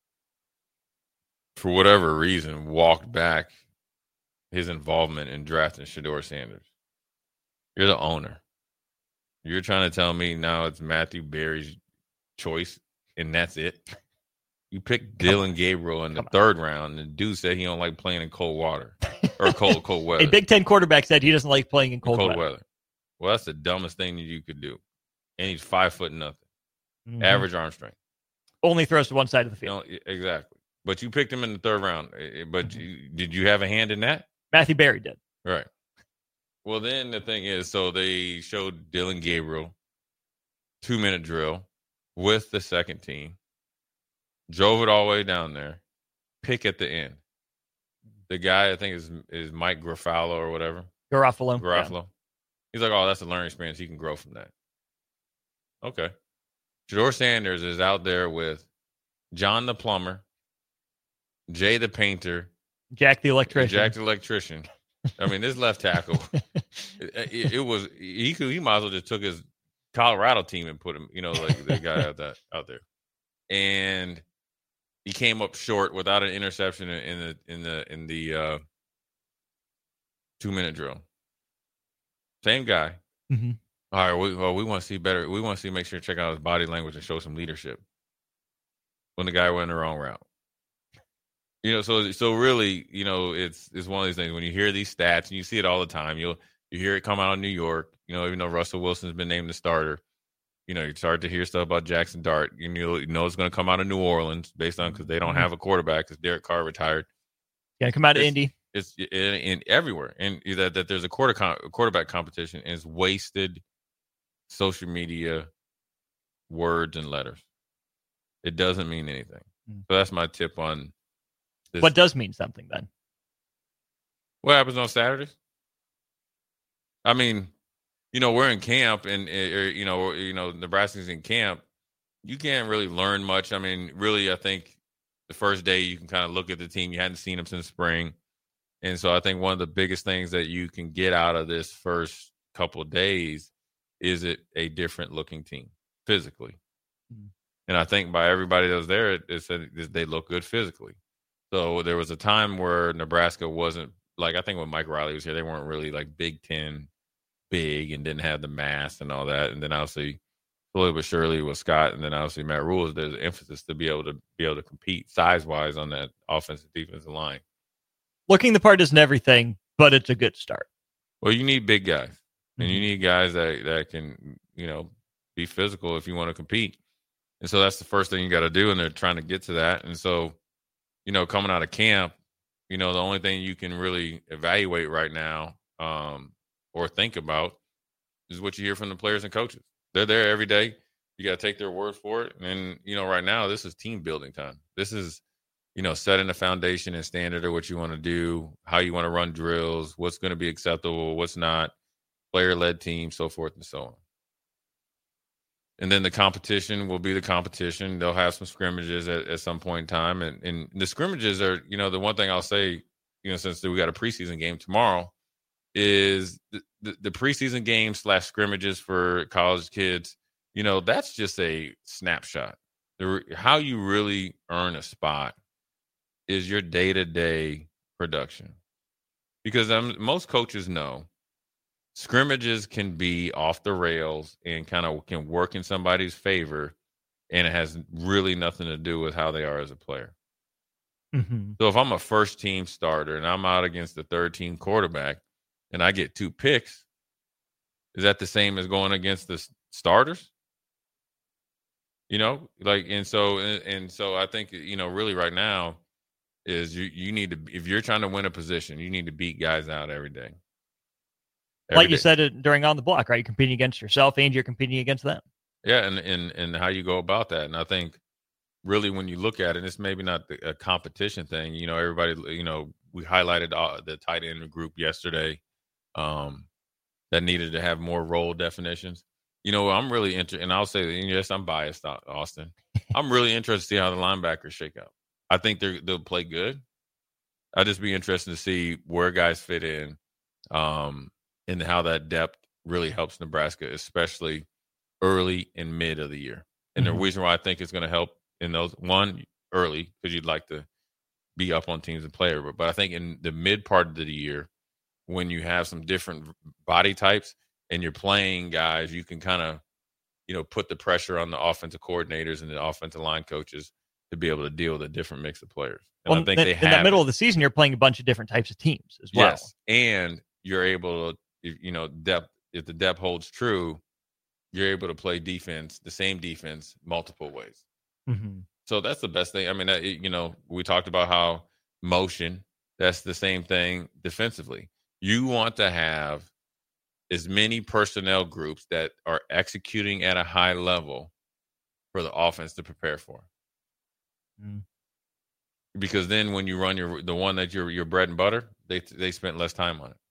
[SPEAKER 4] for whatever reason, walked back his involvement in drafting Shedeur Sanders. You're the owner. You're trying to tell me now it's Matthew Berry's choice, and that's it? You picked Dylan Gabriel in the third round, and the dude said he don't like playing in cold water or cold, cold weather.
[SPEAKER 5] A Big Ten quarterback said he doesn't like playing in cold,
[SPEAKER 4] cold
[SPEAKER 5] weather.
[SPEAKER 4] weather. Well, that's the dumbest thing that you could do. And he's five foot nothing. Mm-hmm. Average arm strength.
[SPEAKER 5] Only throws to one side of the field.
[SPEAKER 4] You know, exactly. But you picked him in the third round. But mm-hmm. you, did you have a hand in that?
[SPEAKER 5] Matthew Berry did.
[SPEAKER 4] Right. Well, then the thing is, so they showed Dylan Gabriel two-minute drill with the second team, drove it all the way down there, pick at the end. The guy, I think, is is Mike Garafolo or whatever.
[SPEAKER 5] Garofalo.
[SPEAKER 4] Garofalo.
[SPEAKER 5] Yeah.
[SPEAKER 4] He's like, oh, that's a learning experience. He can grow from that. Okay. Shedeur Sanders is out there with John the plumber, Jay the painter,
[SPEAKER 5] Jack the electrician.
[SPEAKER 4] Jack the electrician. I mean, this left tackle, it, it, it was he could he might as well just took his Colorado team and put him, you know, like the guy out that out there, and he came up short without an interception in the in the in the uh, two minute drill. Same guy.
[SPEAKER 5] Mm-hmm.
[SPEAKER 4] All right, we, well, we want to see better. We want to see make sure to check out his body language and show some leadership. When the guy went the wrong route. You know, so so really, you know, it's it's one of these things when you hear these stats and you see it all the time. You'll you hear it come out of New York. You know, even though Russell Wilson's been named the starter, you know, you start to hear stuff about Jackson Dart. You know, you know it's going to come out of New Orleans based on because they don't have a quarterback because Derek Carr retired.
[SPEAKER 5] Yeah, come out of
[SPEAKER 4] it's,
[SPEAKER 5] Indy.
[SPEAKER 4] It's in, in everywhere, and that that there's a quarter com- quarterback competition and it's wasted social media words and letters. It doesn't mean anything. Mm. So that's my tip on. This.
[SPEAKER 5] What does mean something then?
[SPEAKER 4] What happens on Saturdays? I mean, you know, we're in camp, and or, you know, you know, Nebraska's in camp. You can't really learn much. I mean, really, I think the first day you can kind of look at the team. You hadn't seen them since spring, and so I think one of the biggest things that you can get out of this first couple of days is it a different looking team physically, mm-hmm. and I think by everybody that was there, it, it said they look good physically. So there was a time where Nebraska wasn't like, I think when Mike Riley was here, they weren't really like Big Ten big and didn't have the mass and all that. And then obviously slowly but surely with Scott and then obviously Matt Rule, there's an emphasis to be able to be able to compete size wise on that offensive defensive line.
[SPEAKER 5] Looking the part isn't everything, but it's a good start.
[SPEAKER 4] Well, you need big guys
[SPEAKER 5] mm-hmm.
[SPEAKER 4] and you need guys that, that can, you know, be physical if you want to compete. And so that's the first thing you got to do. And they're trying to get to that. And so, you know, coming out of camp, you know, the only thing you can really evaluate right now um, or think about is what you hear from the players and coaches. They're there every day. You got to take their word for it. And, you know, right now, this is team building time. This is, you know, setting the foundation and standard of what you want to do, how you want to run drills, what's going to be acceptable, what's not, player-led team, so forth and so on. And then the competition will be the competition. They'll have some scrimmages at, at some point in time. And, and the scrimmages are, you know, the one thing I'll say, you know, since we got a preseason game tomorrow, is the, the, the preseason game slash scrimmages for college kids you know, that's just a snapshot. The, how you really earn a spot is your day-to-day production. Because um, most coaches know scrimmages can be off the rails and kind of can work in somebody's favor, and it has really nothing to do with how they are as a player.
[SPEAKER 5] Mm-hmm.
[SPEAKER 4] So if I'm a first-team starter and I'm out against the third-team quarterback and I get two picks, is that the same as going against the starters? You know, like, and so, and, and so I think, you know, really right now is you, you need to, if you're trying to win a position, you need to beat guys out every day. Every
[SPEAKER 5] like you
[SPEAKER 4] day.
[SPEAKER 5] said it during On the Block, right? You're competing against yourself and you're competing against them.
[SPEAKER 4] Yeah. And, and, and how you go about that. And I think really when you look at it, it's maybe not the, a competition thing. You know, everybody, you know, we highlighted uh, the tight end group yesterday um, that needed to have more role definitions. You know, I'm really interested, and I'll say that, yes, I'm biased, Austin. I'm really interested to see how the linebackers shake out. I think they're, they'll play good. I'll just be interested to see where guys fit in um, and how that depth really helps Nebraska, especially early and mid of the year. And mm-hmm. the reason why I think it's going to help in those, one, early, because you'd like to be up on teams and play, but, but I think in the mid part of the year, when you have some different body types, and you're playing guys, you can kind of, you know, put the pressure on the offensive coordinators and the offensive line coaches to be able to deal with a different mix of players. And
[SPEAKER 5] well,
[SPEAKER 4] I think
[SPEAKER 5] th-
[SPEAKER 4] they
[SPEAKER 5] in
[SPEAKER 4] have
[SPEAKER 5] the middle
[SPEAKER 4] it.
[SPEAKER 5] of the season, you're playing a bunch of different types of teams as well.
[SPEAKER 4] Yes, and you're able to, if, you know, depth. If the depth holds true, you're able to play defense, the same defense, multiple ways.
[SPEAKER 5] Mm-hmm.
[SPEAKER 4] So that's the best thing. I mean, that, you know, we talked about how motion. That's the same thing defensively. You want to have as many personnel groups that are executing at a high level for the offense to prepare for.
[SPEAKER 5] Mm.
[SPEAKER 4] Because then when you run your the one that your your bread and butter, they they spent less time on it.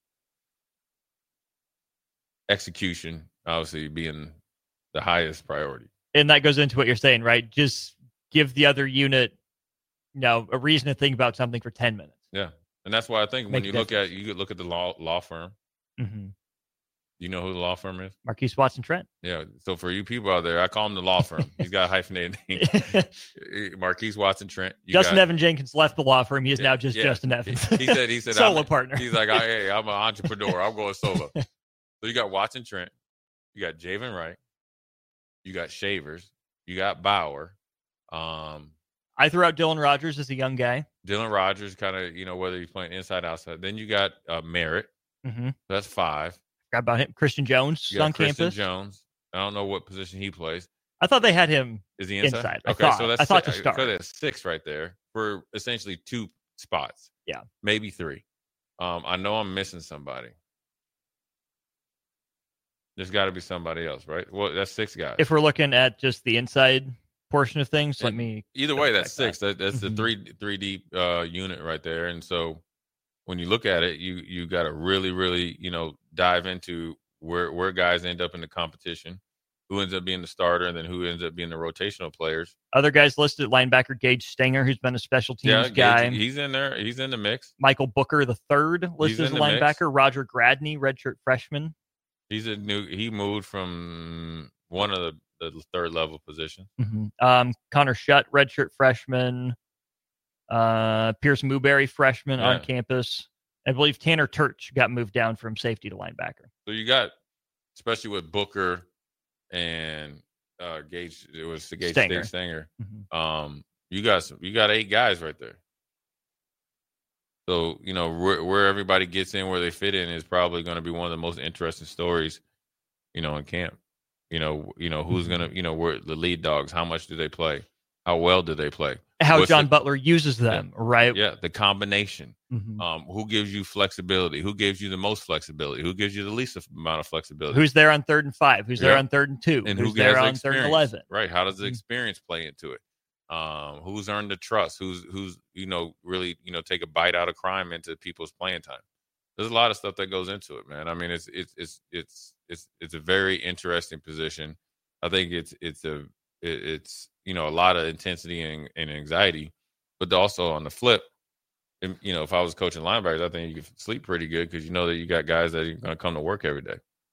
[SPEAKER 4] Execution, obviously, being the highest priority.
[SPEAKER 5] And that goes into what you're saying, right? Just give the other unit, you know, a reason to think about something for ten minutes.
[SPEAKER 4] Yeah. And that's why I think when
[SPEAKER 5] Make
[SPEAKER 4] you
[SPEAKER 5] a
[SPEAKER 4] look
[SPEAKER 5] difference.
[SPEAKER 4] at you could look at the law law firm.
[SPEAKER 5] Mm-hmm.
[SPEAKER 4] You know who the law firm is?
[SPEAKER 5] Marquise Watson Trent.
[SPEAKER 4] Yeah. So for you people out there, I call him the law firm. He's got a hyphenated name. Marquise Watson Trent. You
[SPEAKER 5] Justin
[SPEAKER 4] got,
[SPEAKER 5] Evan Jenkins left the law firm. He is
[SPEAKER 4] yeah,
[SPEAKER 5] now just
[SPEAKER 4] yeah.
[SPEAKER 5] Justin Evans.
[SPEAKER 4] He, he said, he said,
[SPEAKER 5] solo
[SPEAKER 4] I'm,
[SPEAKER 5] partner.
[SPEAKER 4] He's like, I, hey, I'm an entrepreneur. I'm going solo. So you got Watson Trent. You got Javen Wright. You got Shavers. You got Bauer. Um,
[SPEAKER 5] I threw out Dylan Rogers as a young guy.
[SPEAKER 4] Dylan Rogers, kind of, you know, whether he's playing inside, outside. Then you got uh, Merritt.
[SPEAKER 5] Mm-hmm.
[SPEAKER 4] That's five.
[SPEAKER 5] Forgot about him. Christian Jones
[SPEAKER 4] You got
[SPEAKER 5] on
[SPEAKER 4] Christian
[SPEAKER 5] campus.
[SPEAKER 4] Jones. I don't know what position he plays.
[SPEAKER 5] I thought they had him
[SPEAKER 4] Is he inside?
[SPEAKER 5] inside. I
[SPEAKER 4] Okay,
[SPEAKER 5] thought.
[SPEAKER 4] so that's
[SPEAKER 5] I thought to
[SPEAKER 4] six,
[SPEAKER 5] start.
[SPEAKER 4] so that's six right there for essentially two spots.
[SPEAKER 5] Yeah.
[SPEAKER 4] Maybe three. Um, I know I'm missing somebody. There's got to be somebody else, right? Well, that's six guys.
[SPEAKER 5] If we're looking at just the inside portion of things, let
[SPEAKER 4] And
[SPEAKER 5] me.
[SPEAKER 4] Either way, that's six.
[SPEAKER 5] That.
[SPEAKER 4] That, that's
[SPEAKER 5] Mhm.
[SPEAKER 4] the three three deep uh, unit right there. And so when you look at it, you you got to really, really, you know, dive into where where guys end up in the competition, who ends up being the starter, and then who ends up being the rotational players.
[SPEAKER 5] Other guys listed: linebacker Gage Stenger, who's been a special teams
[SPEAKER 4] Yeah,
[SPEAKER 5] guy.
[SPEAKER 4] Gage, he's in there. He's in the mix.
[SPEAKER 5] Michael Booker the third listed as a
[SPEAKER 4] in the mix.
[SPEAKER 5] linebacker. Roger Gradney, redshirt freshman.
[SPEAKER 4] He's a new. He moved from one of the, the third level positions.
[SPEAKER 5] Mm-hmm. Um, Connor Shutt, redshirt freshman. Uh, Pierce Mooberry, freshman
[SPEAKER 4] Yeah.
[SPEAKER 5] on campus. I believe Tanner Turch got moved down from safety to linebacker.
[SPEAKER 4] So you got, especially with Booker and uh, Gage, it was the Gage
[SPEAKER 5] Stenger.
[SPEAKER 4] Stenger.
[SPEAKER 5] Mhm.
[SPEAKER 4] Um, you got some, you got eight guys right there. So you know where, where everybody gets in, where they fit in, is probably going to be one of the most interesting stories, you know, in camp. You know, you know who's going to, you know, where the lead dogs, how much do they play, how well do they play,
[SPEAKER 5] How
[SPEAKER 4] What's
[SPEAKER 5] John
[SPEAKER 4] the-
[SPEAKER 5] Butler uses them, right?
[SPEAKER 4] yeah, the combination.
[SPEAKER 5] Mhm.
[SPEAKER 4] Um, who gives you flexibility? Who gives you the most flexibility? Who gives you the least amount of flexibility?
[SPEAKER 5] Who's there on third and five? Who's there
[SPEAKER 4] Yeah.
[SPEAKER 5] on third and two?
[SPEAKER 4] and
[SPEAKER 5] Who's
[SPEAKER 4] who
[SPEAKER 5] there
[SPEAKER 4] has the
[SPEAKER 5] on third and
[SPEAKER 4] experience?
[SPEAKER 5] eleven?
[SPEAKER 4] Right? How does the
[SPEAKER 5] Mhm.
[SPEAKER 4] experience play into it? Um, who's earned the trust? Who's who's you know really you know take a bite out of crime into people's playing time? There's a lot of stuff that goes into it, man. I mean, it's it's it's it's it's it's a very interesting position. I think it's it's a it, it's you know a lot of intensity and, and anxiety, but also on the flip, and, you know, if I was coaching linebackers, I think you could sleep pretty good because you know that you got guys that are going to come to work every day.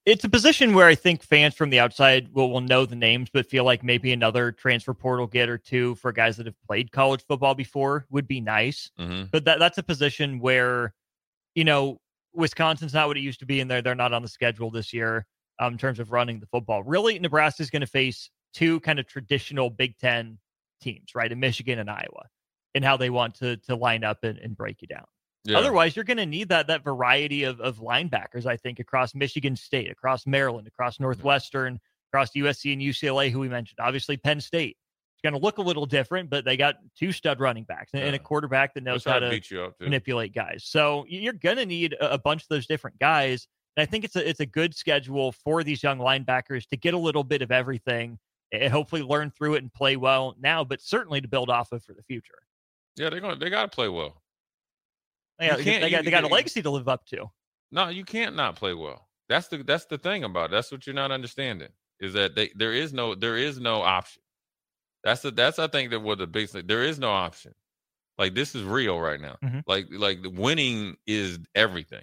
[SPEAKER 5] It's a position where I think fans from the outside will, will know the names, but feel like maybe another transfer portal get or two for guys that have played college football before would be nice.
[SPEAKER 4] Mm-hmm.
[SPEAKER 5] But that that's a position where, you know, Wisconsin's not what it used to be, and they're, they're not on the schedule this year um, in terms of running the football. Really, Nebraska's going to face two kind of traditional Big Ten teams, right, in Michigan and Iowa, and how they want to to line up and, and break you down. Yeah. Otherwise, you're going to need that that variety of, of linebackers, I think, across Michigan State, across Maryland, across Northwestern, across U S C and U C L A, who we mentioned. Obviously, Penn State. It's going to look a little different, but they got two stud running backs and, yeah. and a quarterback that knows how to
[SPEAKER 4] beat you up,
[SPEAKER 5] manipulate guys. So you're going to need a, a bunch of those different guys. And I think it's a, it's a good schedule for these young linebackers to get a little bit of everything and hopefully learn through it and play well now, but certainly to build off of for the future.
[SPEAKER 4] Yeah, they're going. They got to play well.
[SPEAKER 5] Yeah, they got, you, they got a legacy to live up to.
[SPEAKER 4] No, you can't not play well. That's the that's the thing about it. That's what you're not understanding is that they there is no there is no option. That's the that's I think that what the big thing. There is no option. Like this is real right now.
[SPEAKER 5] Mm-hmm.
[SPEAKER 4] Like like the winning is everything.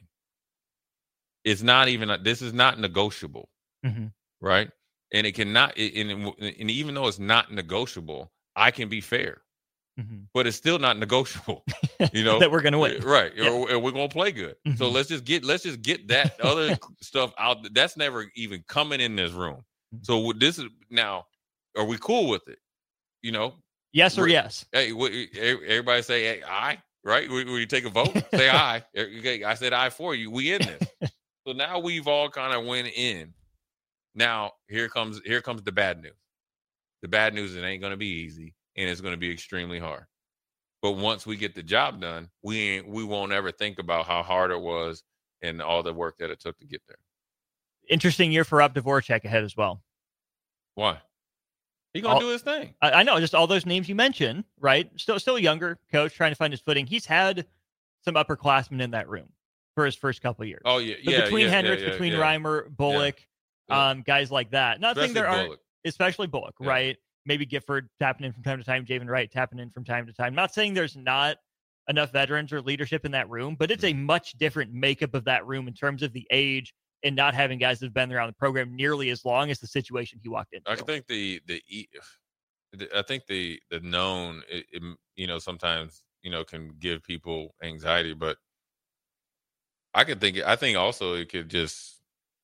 [SPEAKER 4] It's not even this is not negotiable,
[SPEAKER 5] mm-hmm.
[SPEAKER 4] right? And it cannot. And, and even though it's not negotiable, I can be fair.
[SPEAKER 5] Mm-hmm.
[SPEAKER 4] But it's still not negotiable, you know,
[SPEAKER 5] that we're going to win.
[SPEAKER 4] Right.
[SPEAKER 5] Yeah.
[SPEAKER 4] Or, or we're going to play good. Mm-hmm. So let's just get, let's just get that other stuff out. That's never even coming in this room. Mm-hmm. So this is now, are we cool with it? You know?
[SPEAKER 5] Yes or yes.
[SPEAKER 4] Hey, everybody say, hey, aye, right? When you take a vote, say aye. Okay, I said aye for you. We in this. So now we've all kind of went in. Now here comes, here comes the bad news. The bad news, it ain't going to be easy. And it's going to be extremely hard. But once we get the job done, we ain't, we won't ever think about how hard it was and all the work that it took to get there.
[SPEAKER 5] Interesting year for Rob Dvorak ahead as well.
[SPEAKER 4] Why? He going to do his thing.
[SPEAKER 5] I, I know, just all those names you mentioned, right? Still, still a younger coach trying to find his footing. He's had some upperclassmen in that room for his first couple of years.
[SPEAKER 4] Oh, yeah.
[SPEAKER 5] But
[SPEAKER 4] yeah
[SPEAKER 5] between
[SPEAKER 4] yeah,
[SPEAKER 5] Hendricks,
[SPEAKER 4] yeah, yeah,
[SPEAKER 5] between
[SPEAKER 4] yeah.
[SPEAKER 5] Reimer, Bullock, yeah. um, guys like that. Not saying there aren't, especially Bullock, yeah. right? Maybe Gifford tapping in from time to time, Javen Wright tapping in from time to time. Not saying there's not enough veterans or leadership in that room, but it's a much different makeup of that room in terms of the age and not having guys that have been around the program nearly as long as the situation he walked into.
[SPEAKER 4] I think the the I think the the known, it, it, you know, sometimes you know can give people anxiety, but I could think I think also it could just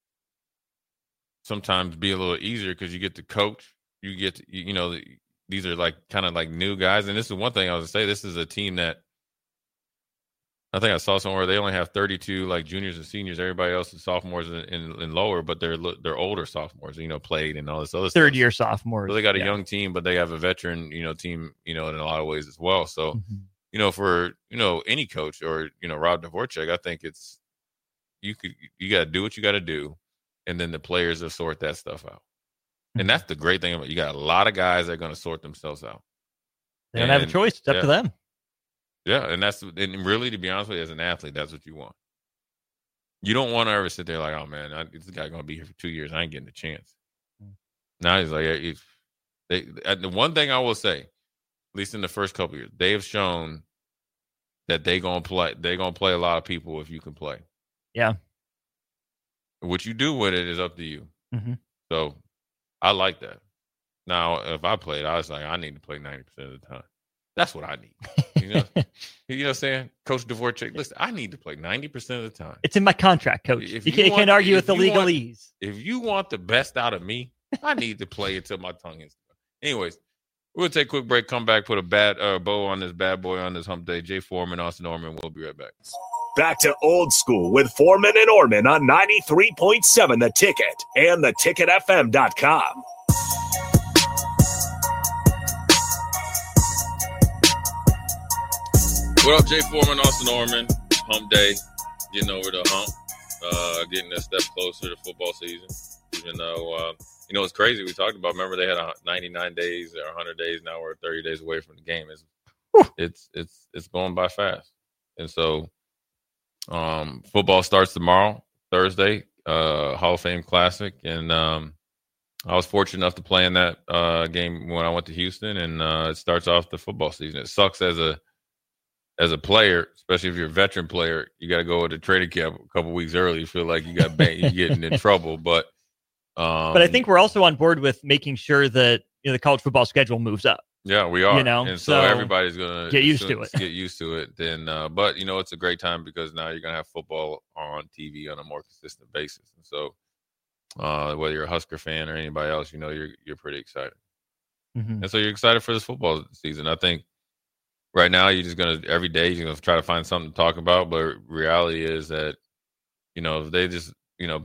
[SPEAKER 4] sometimes be a little easier because you get to coach. You get, to, you know, these are like kind of like new guys. And this is one thing I was going to say. This is a team that I think I saw somewhere they only have thirty-two like juniors and seniors. Everybody else is sophomores and, and, and lower, but they're they're older sophomores, you know, played and all this other
[SPEAKER 5] Third
[SPEAKER 4] stuff.
[SPEAKER 5] year sophomores.
[SPEAKER 4] So they got a
[SPEAKER 5] yeah.
[SPEAKER 4] young team, but they have a veteran, you know, team, you know, in a lot of ways as well. So,
[SPEAKER 5] mm-hmm.
[SPEAKER 4] you know, for, you know, any coach or, you know, Rob Dvorak, I think it's, you could, you got to do what you got to do. And then the players will sort that stuff out. And that's the great thing about it. You got a lot of guys that are going to sort themselves out.
[SPEAKER 5] They don't
[SPEAKER 4] and,
[SPEAKER 5] have a choice. It's up
[SPEAKER 4] yeah.
[SPEAKER 5] to them.
[SPEAKER 4] Yeah, and that's and really, to be honest with you, as an athlete, that's what you want. You don't want to ever sit there like, oh, man, I, this guy going to be here for two years. I ain't getting a chance. Mm. Now he's like, if they, the one thing I will say, at least in the first couple of years, they have shown that they going to play. They're going to play a lot of people if you can play.
[SPEAKER 5] Yeah.
[SPEAKER 4] What you do with it is up to you.
[SPEAKER 5] Mm-hmm.
[SPEAKER 4] So I like that. Now, if I played, I was like, I need to play ninety percent of the time. That's what I need. You know, you know what I'm saying? Coach Dvorak, listen, I need to play ninety percent of the time.
[SPEAKER 5] It's in my contract, Coach.
[SPEAKER 4] If
[SPEAKER 5] you,
[SPEAKER 4] you
[SPEAKER 5] can't,
[SPEAKER 4] want,
[SPEAKER 5] can't argue with the legalese.
[SPEAKER 4] Want, if you want the best out of me, I need to play until my tongue is. Anyways, we'll take a quick break, come back, put a bad uh, bow on this bad boy on this hump day. Jay Foreman, Austin Orman, we'll be right back.
[SPEAKER 3] Back to Old School with Foreman and Orman on ninety-three point seven The Ticket and the ticket f m dot com.
[SPEAKER 4] What up, Jay Foreman, Austin Orman? Hump day, getting over the hump, uh, getting a step closer to football season. Even though, uh, you know, it's crazy. We talked about, remember, they had ninety-nine days or one hundred days. Now we're thirty days away from the game. It's it's it's it's going by fast. And so um, football starts tomorrow, Thursday, uh, Hall of Fame Classic. And um, I was fortunate enough to play in that uh, game when I went to Houston. And uh, it starts off the football season. It sucks as a as a player, especially if you're a veteran player, you got to go to training camp a couple weeks early. You feel like you got bang, you're getting in trouble. But um,
[SPEAKER 5] but I think we're also on board with making sure that you know, the college football schedule moves up.
[SPEAKER 4] Yeah, we are.
[SPEAKER 5] You know,
[SPEAKER 4] and so,
[SPEAKER 5] so
[SPEAKER 4] everybody's gonna
[SPEAKER 5] get used to it.
[SPEAKER 4] Get used to it. Then, uh, but you know, it's a great time because now you're gonna have football on T V on a more consistent basis. And so, uh, whether you're a Husker fan or anybody else, you know, you're you're pretty excited.
[SPEAKER 5] Mm-hmm.
[SPEAKER 4] And so you're excited for this football season. I think right now you're just gonna every day you're gonna try to find something to talk about. But reality is that you know if they just you know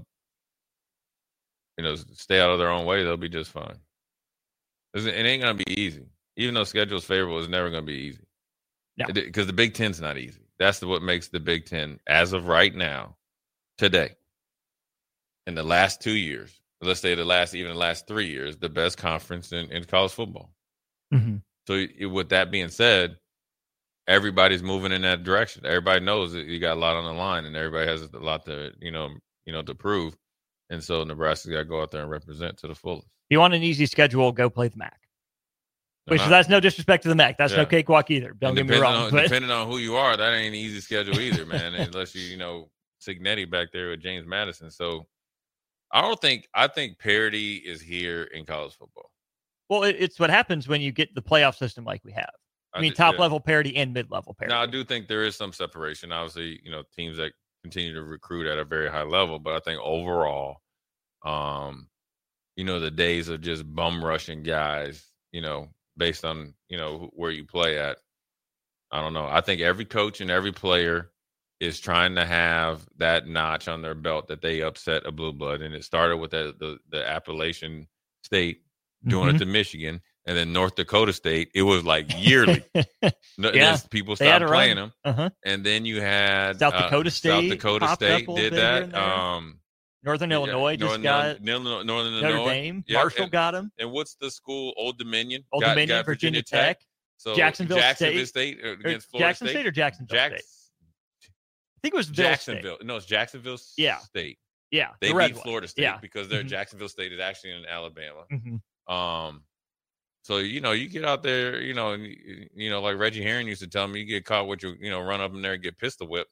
[SPEAKER 4] you know stay out of their own way, they'll be just fine. It ain't gonna be easy. Even though schedule is favorable, it's never going to be easy. Because no. the Big Ten's not easy. That's the, what makes the Big Ten, as of right now, today, in the last two years, let's say the last, even the last three years, the best conference in, in college football.
[SPEAKER 5] Mm-hmm.
[SPEAKER 4] So it, with that being said, everybody's moving in that direction. Everybody knows that you got a lot on the line, and everybody has a lot to, you know, you know, to prove. And so Nebraska's got to go out there and represent to the fullest.
[SPEAKER 5] If you want an easy schedule, go play the M A C. Which
[SPEAKER 4] not,
[SPEAKER 5] that's no disrespect to the M A C. That's
[SPEAKER 4] yeah.
[SPEAKER 5] no cakewalk either. Don't get me wrong.
[SPEAKER 4] On,
[SPEAKER 5] but...
[SPEAKER 4] Depending on who you are, that ain't an easy schedule either, man. Unless you, you know, Signetti back there with James Madison. So I don't think I think parity is here in college football.
[SPEAKER 5] Well, it, it's what happens when you get the playoff system like we have. I, I mean, top yeah. level parity and mid level parity.
[SPEAKER 4] Now, I do think there is some separation. Obviously, you know, teams that continue to recruit at a very high level, but I think overall, um, you know, the days of just bum rushing guys, you know. Based on, you know, where you play at. I don't know. I think every coach and every player is trying to have that notch on their belt that they upset a blue blood. And it started with the the, the Appalachian State doing
[SPEAKER 5] mm-hmm.
[SPEAKER 4] it to Michigan. And then North Dakota State, it was like yearly.
[SPEAKER 5] yeah,
[SPEAKER 4] people stopped playing them.
[SPEAKER 5] Uh-huh.
[SPEAKER 4] And then you had
[SPEAKER 5] South Dakota
[SPEAKER 4] uh,
[SPEAKER 5] State.
[SPEAKER 4] South Dakota State did that. Um,
[SPEAKER 5] Northern
[SPEAKER 4] yeah,
[SPEAKER 5] Illinois just
[SPEAKER 4] Northern,
[SPEAKER 5] got
[SPEAKER 4] Northern, Northern
[SPEAKER 5] Notre
[SPEAKER 4] Illinois.
[SPEAKER 5] Dame.
[SPEAKER 4] Yep.
[SPEAKER 5] Marshall
[SPEAKER 4] and,
[SPEAKER 5] got him.
[SPEAKER 4] And what's the school? Old Dominion.
[SPEAKER 5] Old
[SPEAKER 4] got,
[SPEAKER 5] Dominion,
[SPEAKER 4] got
[SPEAKER 5] Virginia, Virginia
[SPEAKER 4] Tech.
[SPEAKER 5] Tech.
[SPEAKER 4] So
[SPEAKER 5] Jacksonville,
[SPEAKER 4] Jacksonville
[SPEAKER 5] State,
[SPEAKER 4] State against Florida
[SPEAKER 5] Jackson State.
[SPEAKER 4] State
[SPEAKER 5] or Jacksonville
[SPEAKER 4] Jax-
[SPEAKER 5] State? I think it was Ville
[SPEAKER 4] Jacksonville.
[SPEAKER 5] State.
[SPEAKER 4] No, it's Jacksonville
[SPEAKER 5] yeah.
[SPEAKER 4] State.
[SPEAKER 5] Yeah,
[SPEAKER 4] they
[SPEAKER 5] the
[SPEAKER 4] beat
[SPEAKER 5] Red
[SPEAKER 4] Florida
[SPEAKER 5] one.
[SPEAKER 4] State
[SPEAKER 5] yeah.
[SPEAKER 4] because their
[SPEAKER 5] mm-hmm.
[SPEAKER 4] Jacksonville State is actually in Alabama.
[SPEAKER 5] Mm-hmm.
[SPEAKER 4] Um, so you know you get out there, you know, and you know like Reggie Herring used to tell me, you get caught with your, you know, run up in there and get pistol whipped.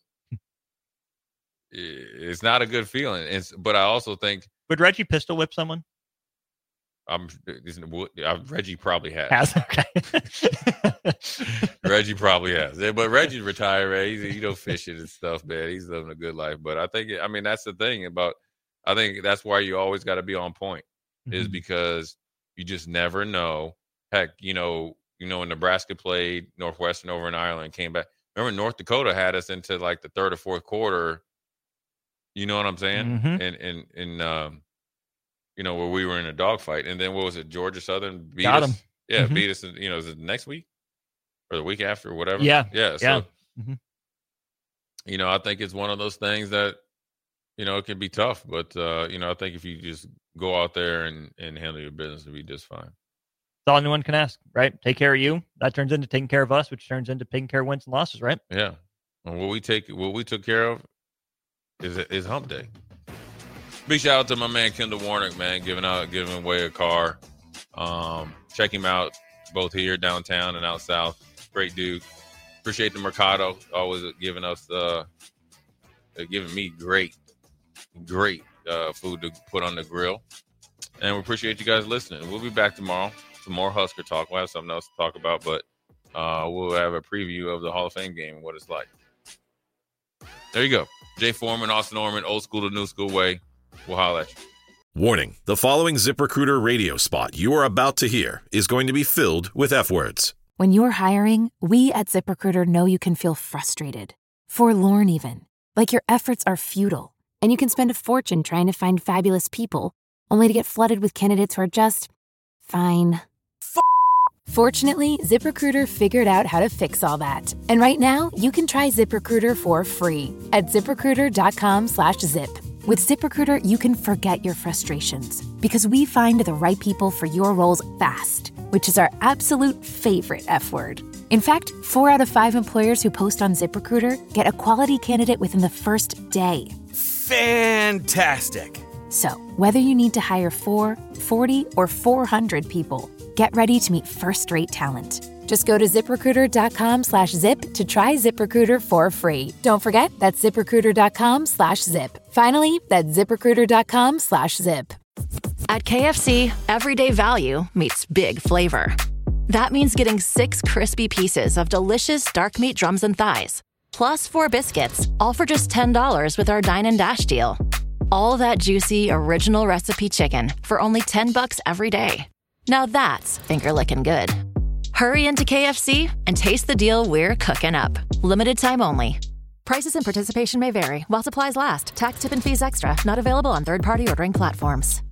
[SPEAKER 4] It's not a good feeling. It's, but I also think
[SPEAKER 5] would Reggie pistol whip someone?
[SPEAKER 4] I'm Reggie probably has.
[SPEAKER 5] Has okay.
[SPEAKER 4] Reggie probably has. But Reggie's retired, right? He's, you know, fishing and stuff, man. He's living a good life. But I think, I mean, that's the thing about. I think that's why you always got to be on point, mm-hmm. is because you just never know. Heck, you know, you know, when Nebraska played Northwestern over in Ireland, came back. Remember, North Dakota had us into like the third or fourth quarter. You know what I'm saying?
[SPEAKER 5] Mm-hmm.
[SPEAKER 4] And and and um. You know, where we were in a dogfight. And then what was it? Georgia Southern beat
[SPEAKER 5] Got
[SPEAKER 4] us.
[SPEAKER 5] him.
[SPEAKER 4] Yeah,
[SPEAKER 5] mm-hmm.
[SPEAKER 4] beat us, you know, is it next week or the week after or whatever?
[SPEAKER 5] Yeah.
[SPEAKER 4] Yeah. So,
[SPEAKER 5] yeah. Mm-hmm.
[SPEAKER 4] you know, I think it's one of those things that, you know, it can be tough. But, uh, you know, I think if you just go out there and, and handle your business, it'll be just fine.
[SPEAKER 5] That's all anyone can ask, right? Take care of you. That turns into taking care of us, which turns into taking care of wins and losses, right?
[SPEAKER 4] Yeah. And what we take, what we took care of is is hump day. Big shout out to my man Kendall Warnick, man, giving out, giving away a car. Um, check him out both here downtown and out south. Great dude. Appreciate the Mercado, always giving us, uh, giving me great, great uh, food to put on the grill. And we appreciate you guys listening. We'll be back tomorrow. Some more Husker talk. We'll have something else to talk about, but uh, we'll have a preview of the Hall of Fame game and what it's like. There you go. Jay Foreman, Austin Orman, old school to new school way. We'll holler at you.
[SPEAKER 8] Warning, the following ZipRecruiter radio spot you are about to hear is going to be filled with F words.
[SPEAKER 9] When you're hiring, we at ZipRecruiter know you can feel frustrated, forlorn even, like your efforts are futile, and you can spend a fortune trying to find fabulous people, only to get flooded with candidates who are just fine. F- Fortunately, ZipRecruiter figured out how to fix all that. And right now, you can try ZipRecruiter for free at ZipRecruiter.com slash zip. With ZipRecruiter, you can forget your frustrations because we find the right people for your roles fast, which is our absolute favorite F word. In fact, four out of five employers who post on ZipRecruiter get a quality candidate within the first day.
[SPEAKER 10] Fantastic.
[SPEAKER 9] So, whether you need to hire four, forty, or four hundred people, get ready to meet first-rate talent. Just go to ZipRecruiter.com slash zip to try ZipRecruiter for free. Don't forget, that's ZipRecruiter.com slash zip. Finally, that's ZipRecruiter.com slash zip.
[SPEAKER 10] At K F C, everyday value meets big flavor. That means getting six crispy pieces of delicious dark meat drums and thighs, plus four biscuits, all for just ten dollars with our Dine and Dash deal. All that juicy, original recipe chicken for only ten bucks every day. Now that's finger-licking good. Hurry into K F C and taste the deal we're cooking up. Limited time only. Prices and participation may vary while supplies last. Tax, tip, and fees extra. Not available on third-party ordering platforms.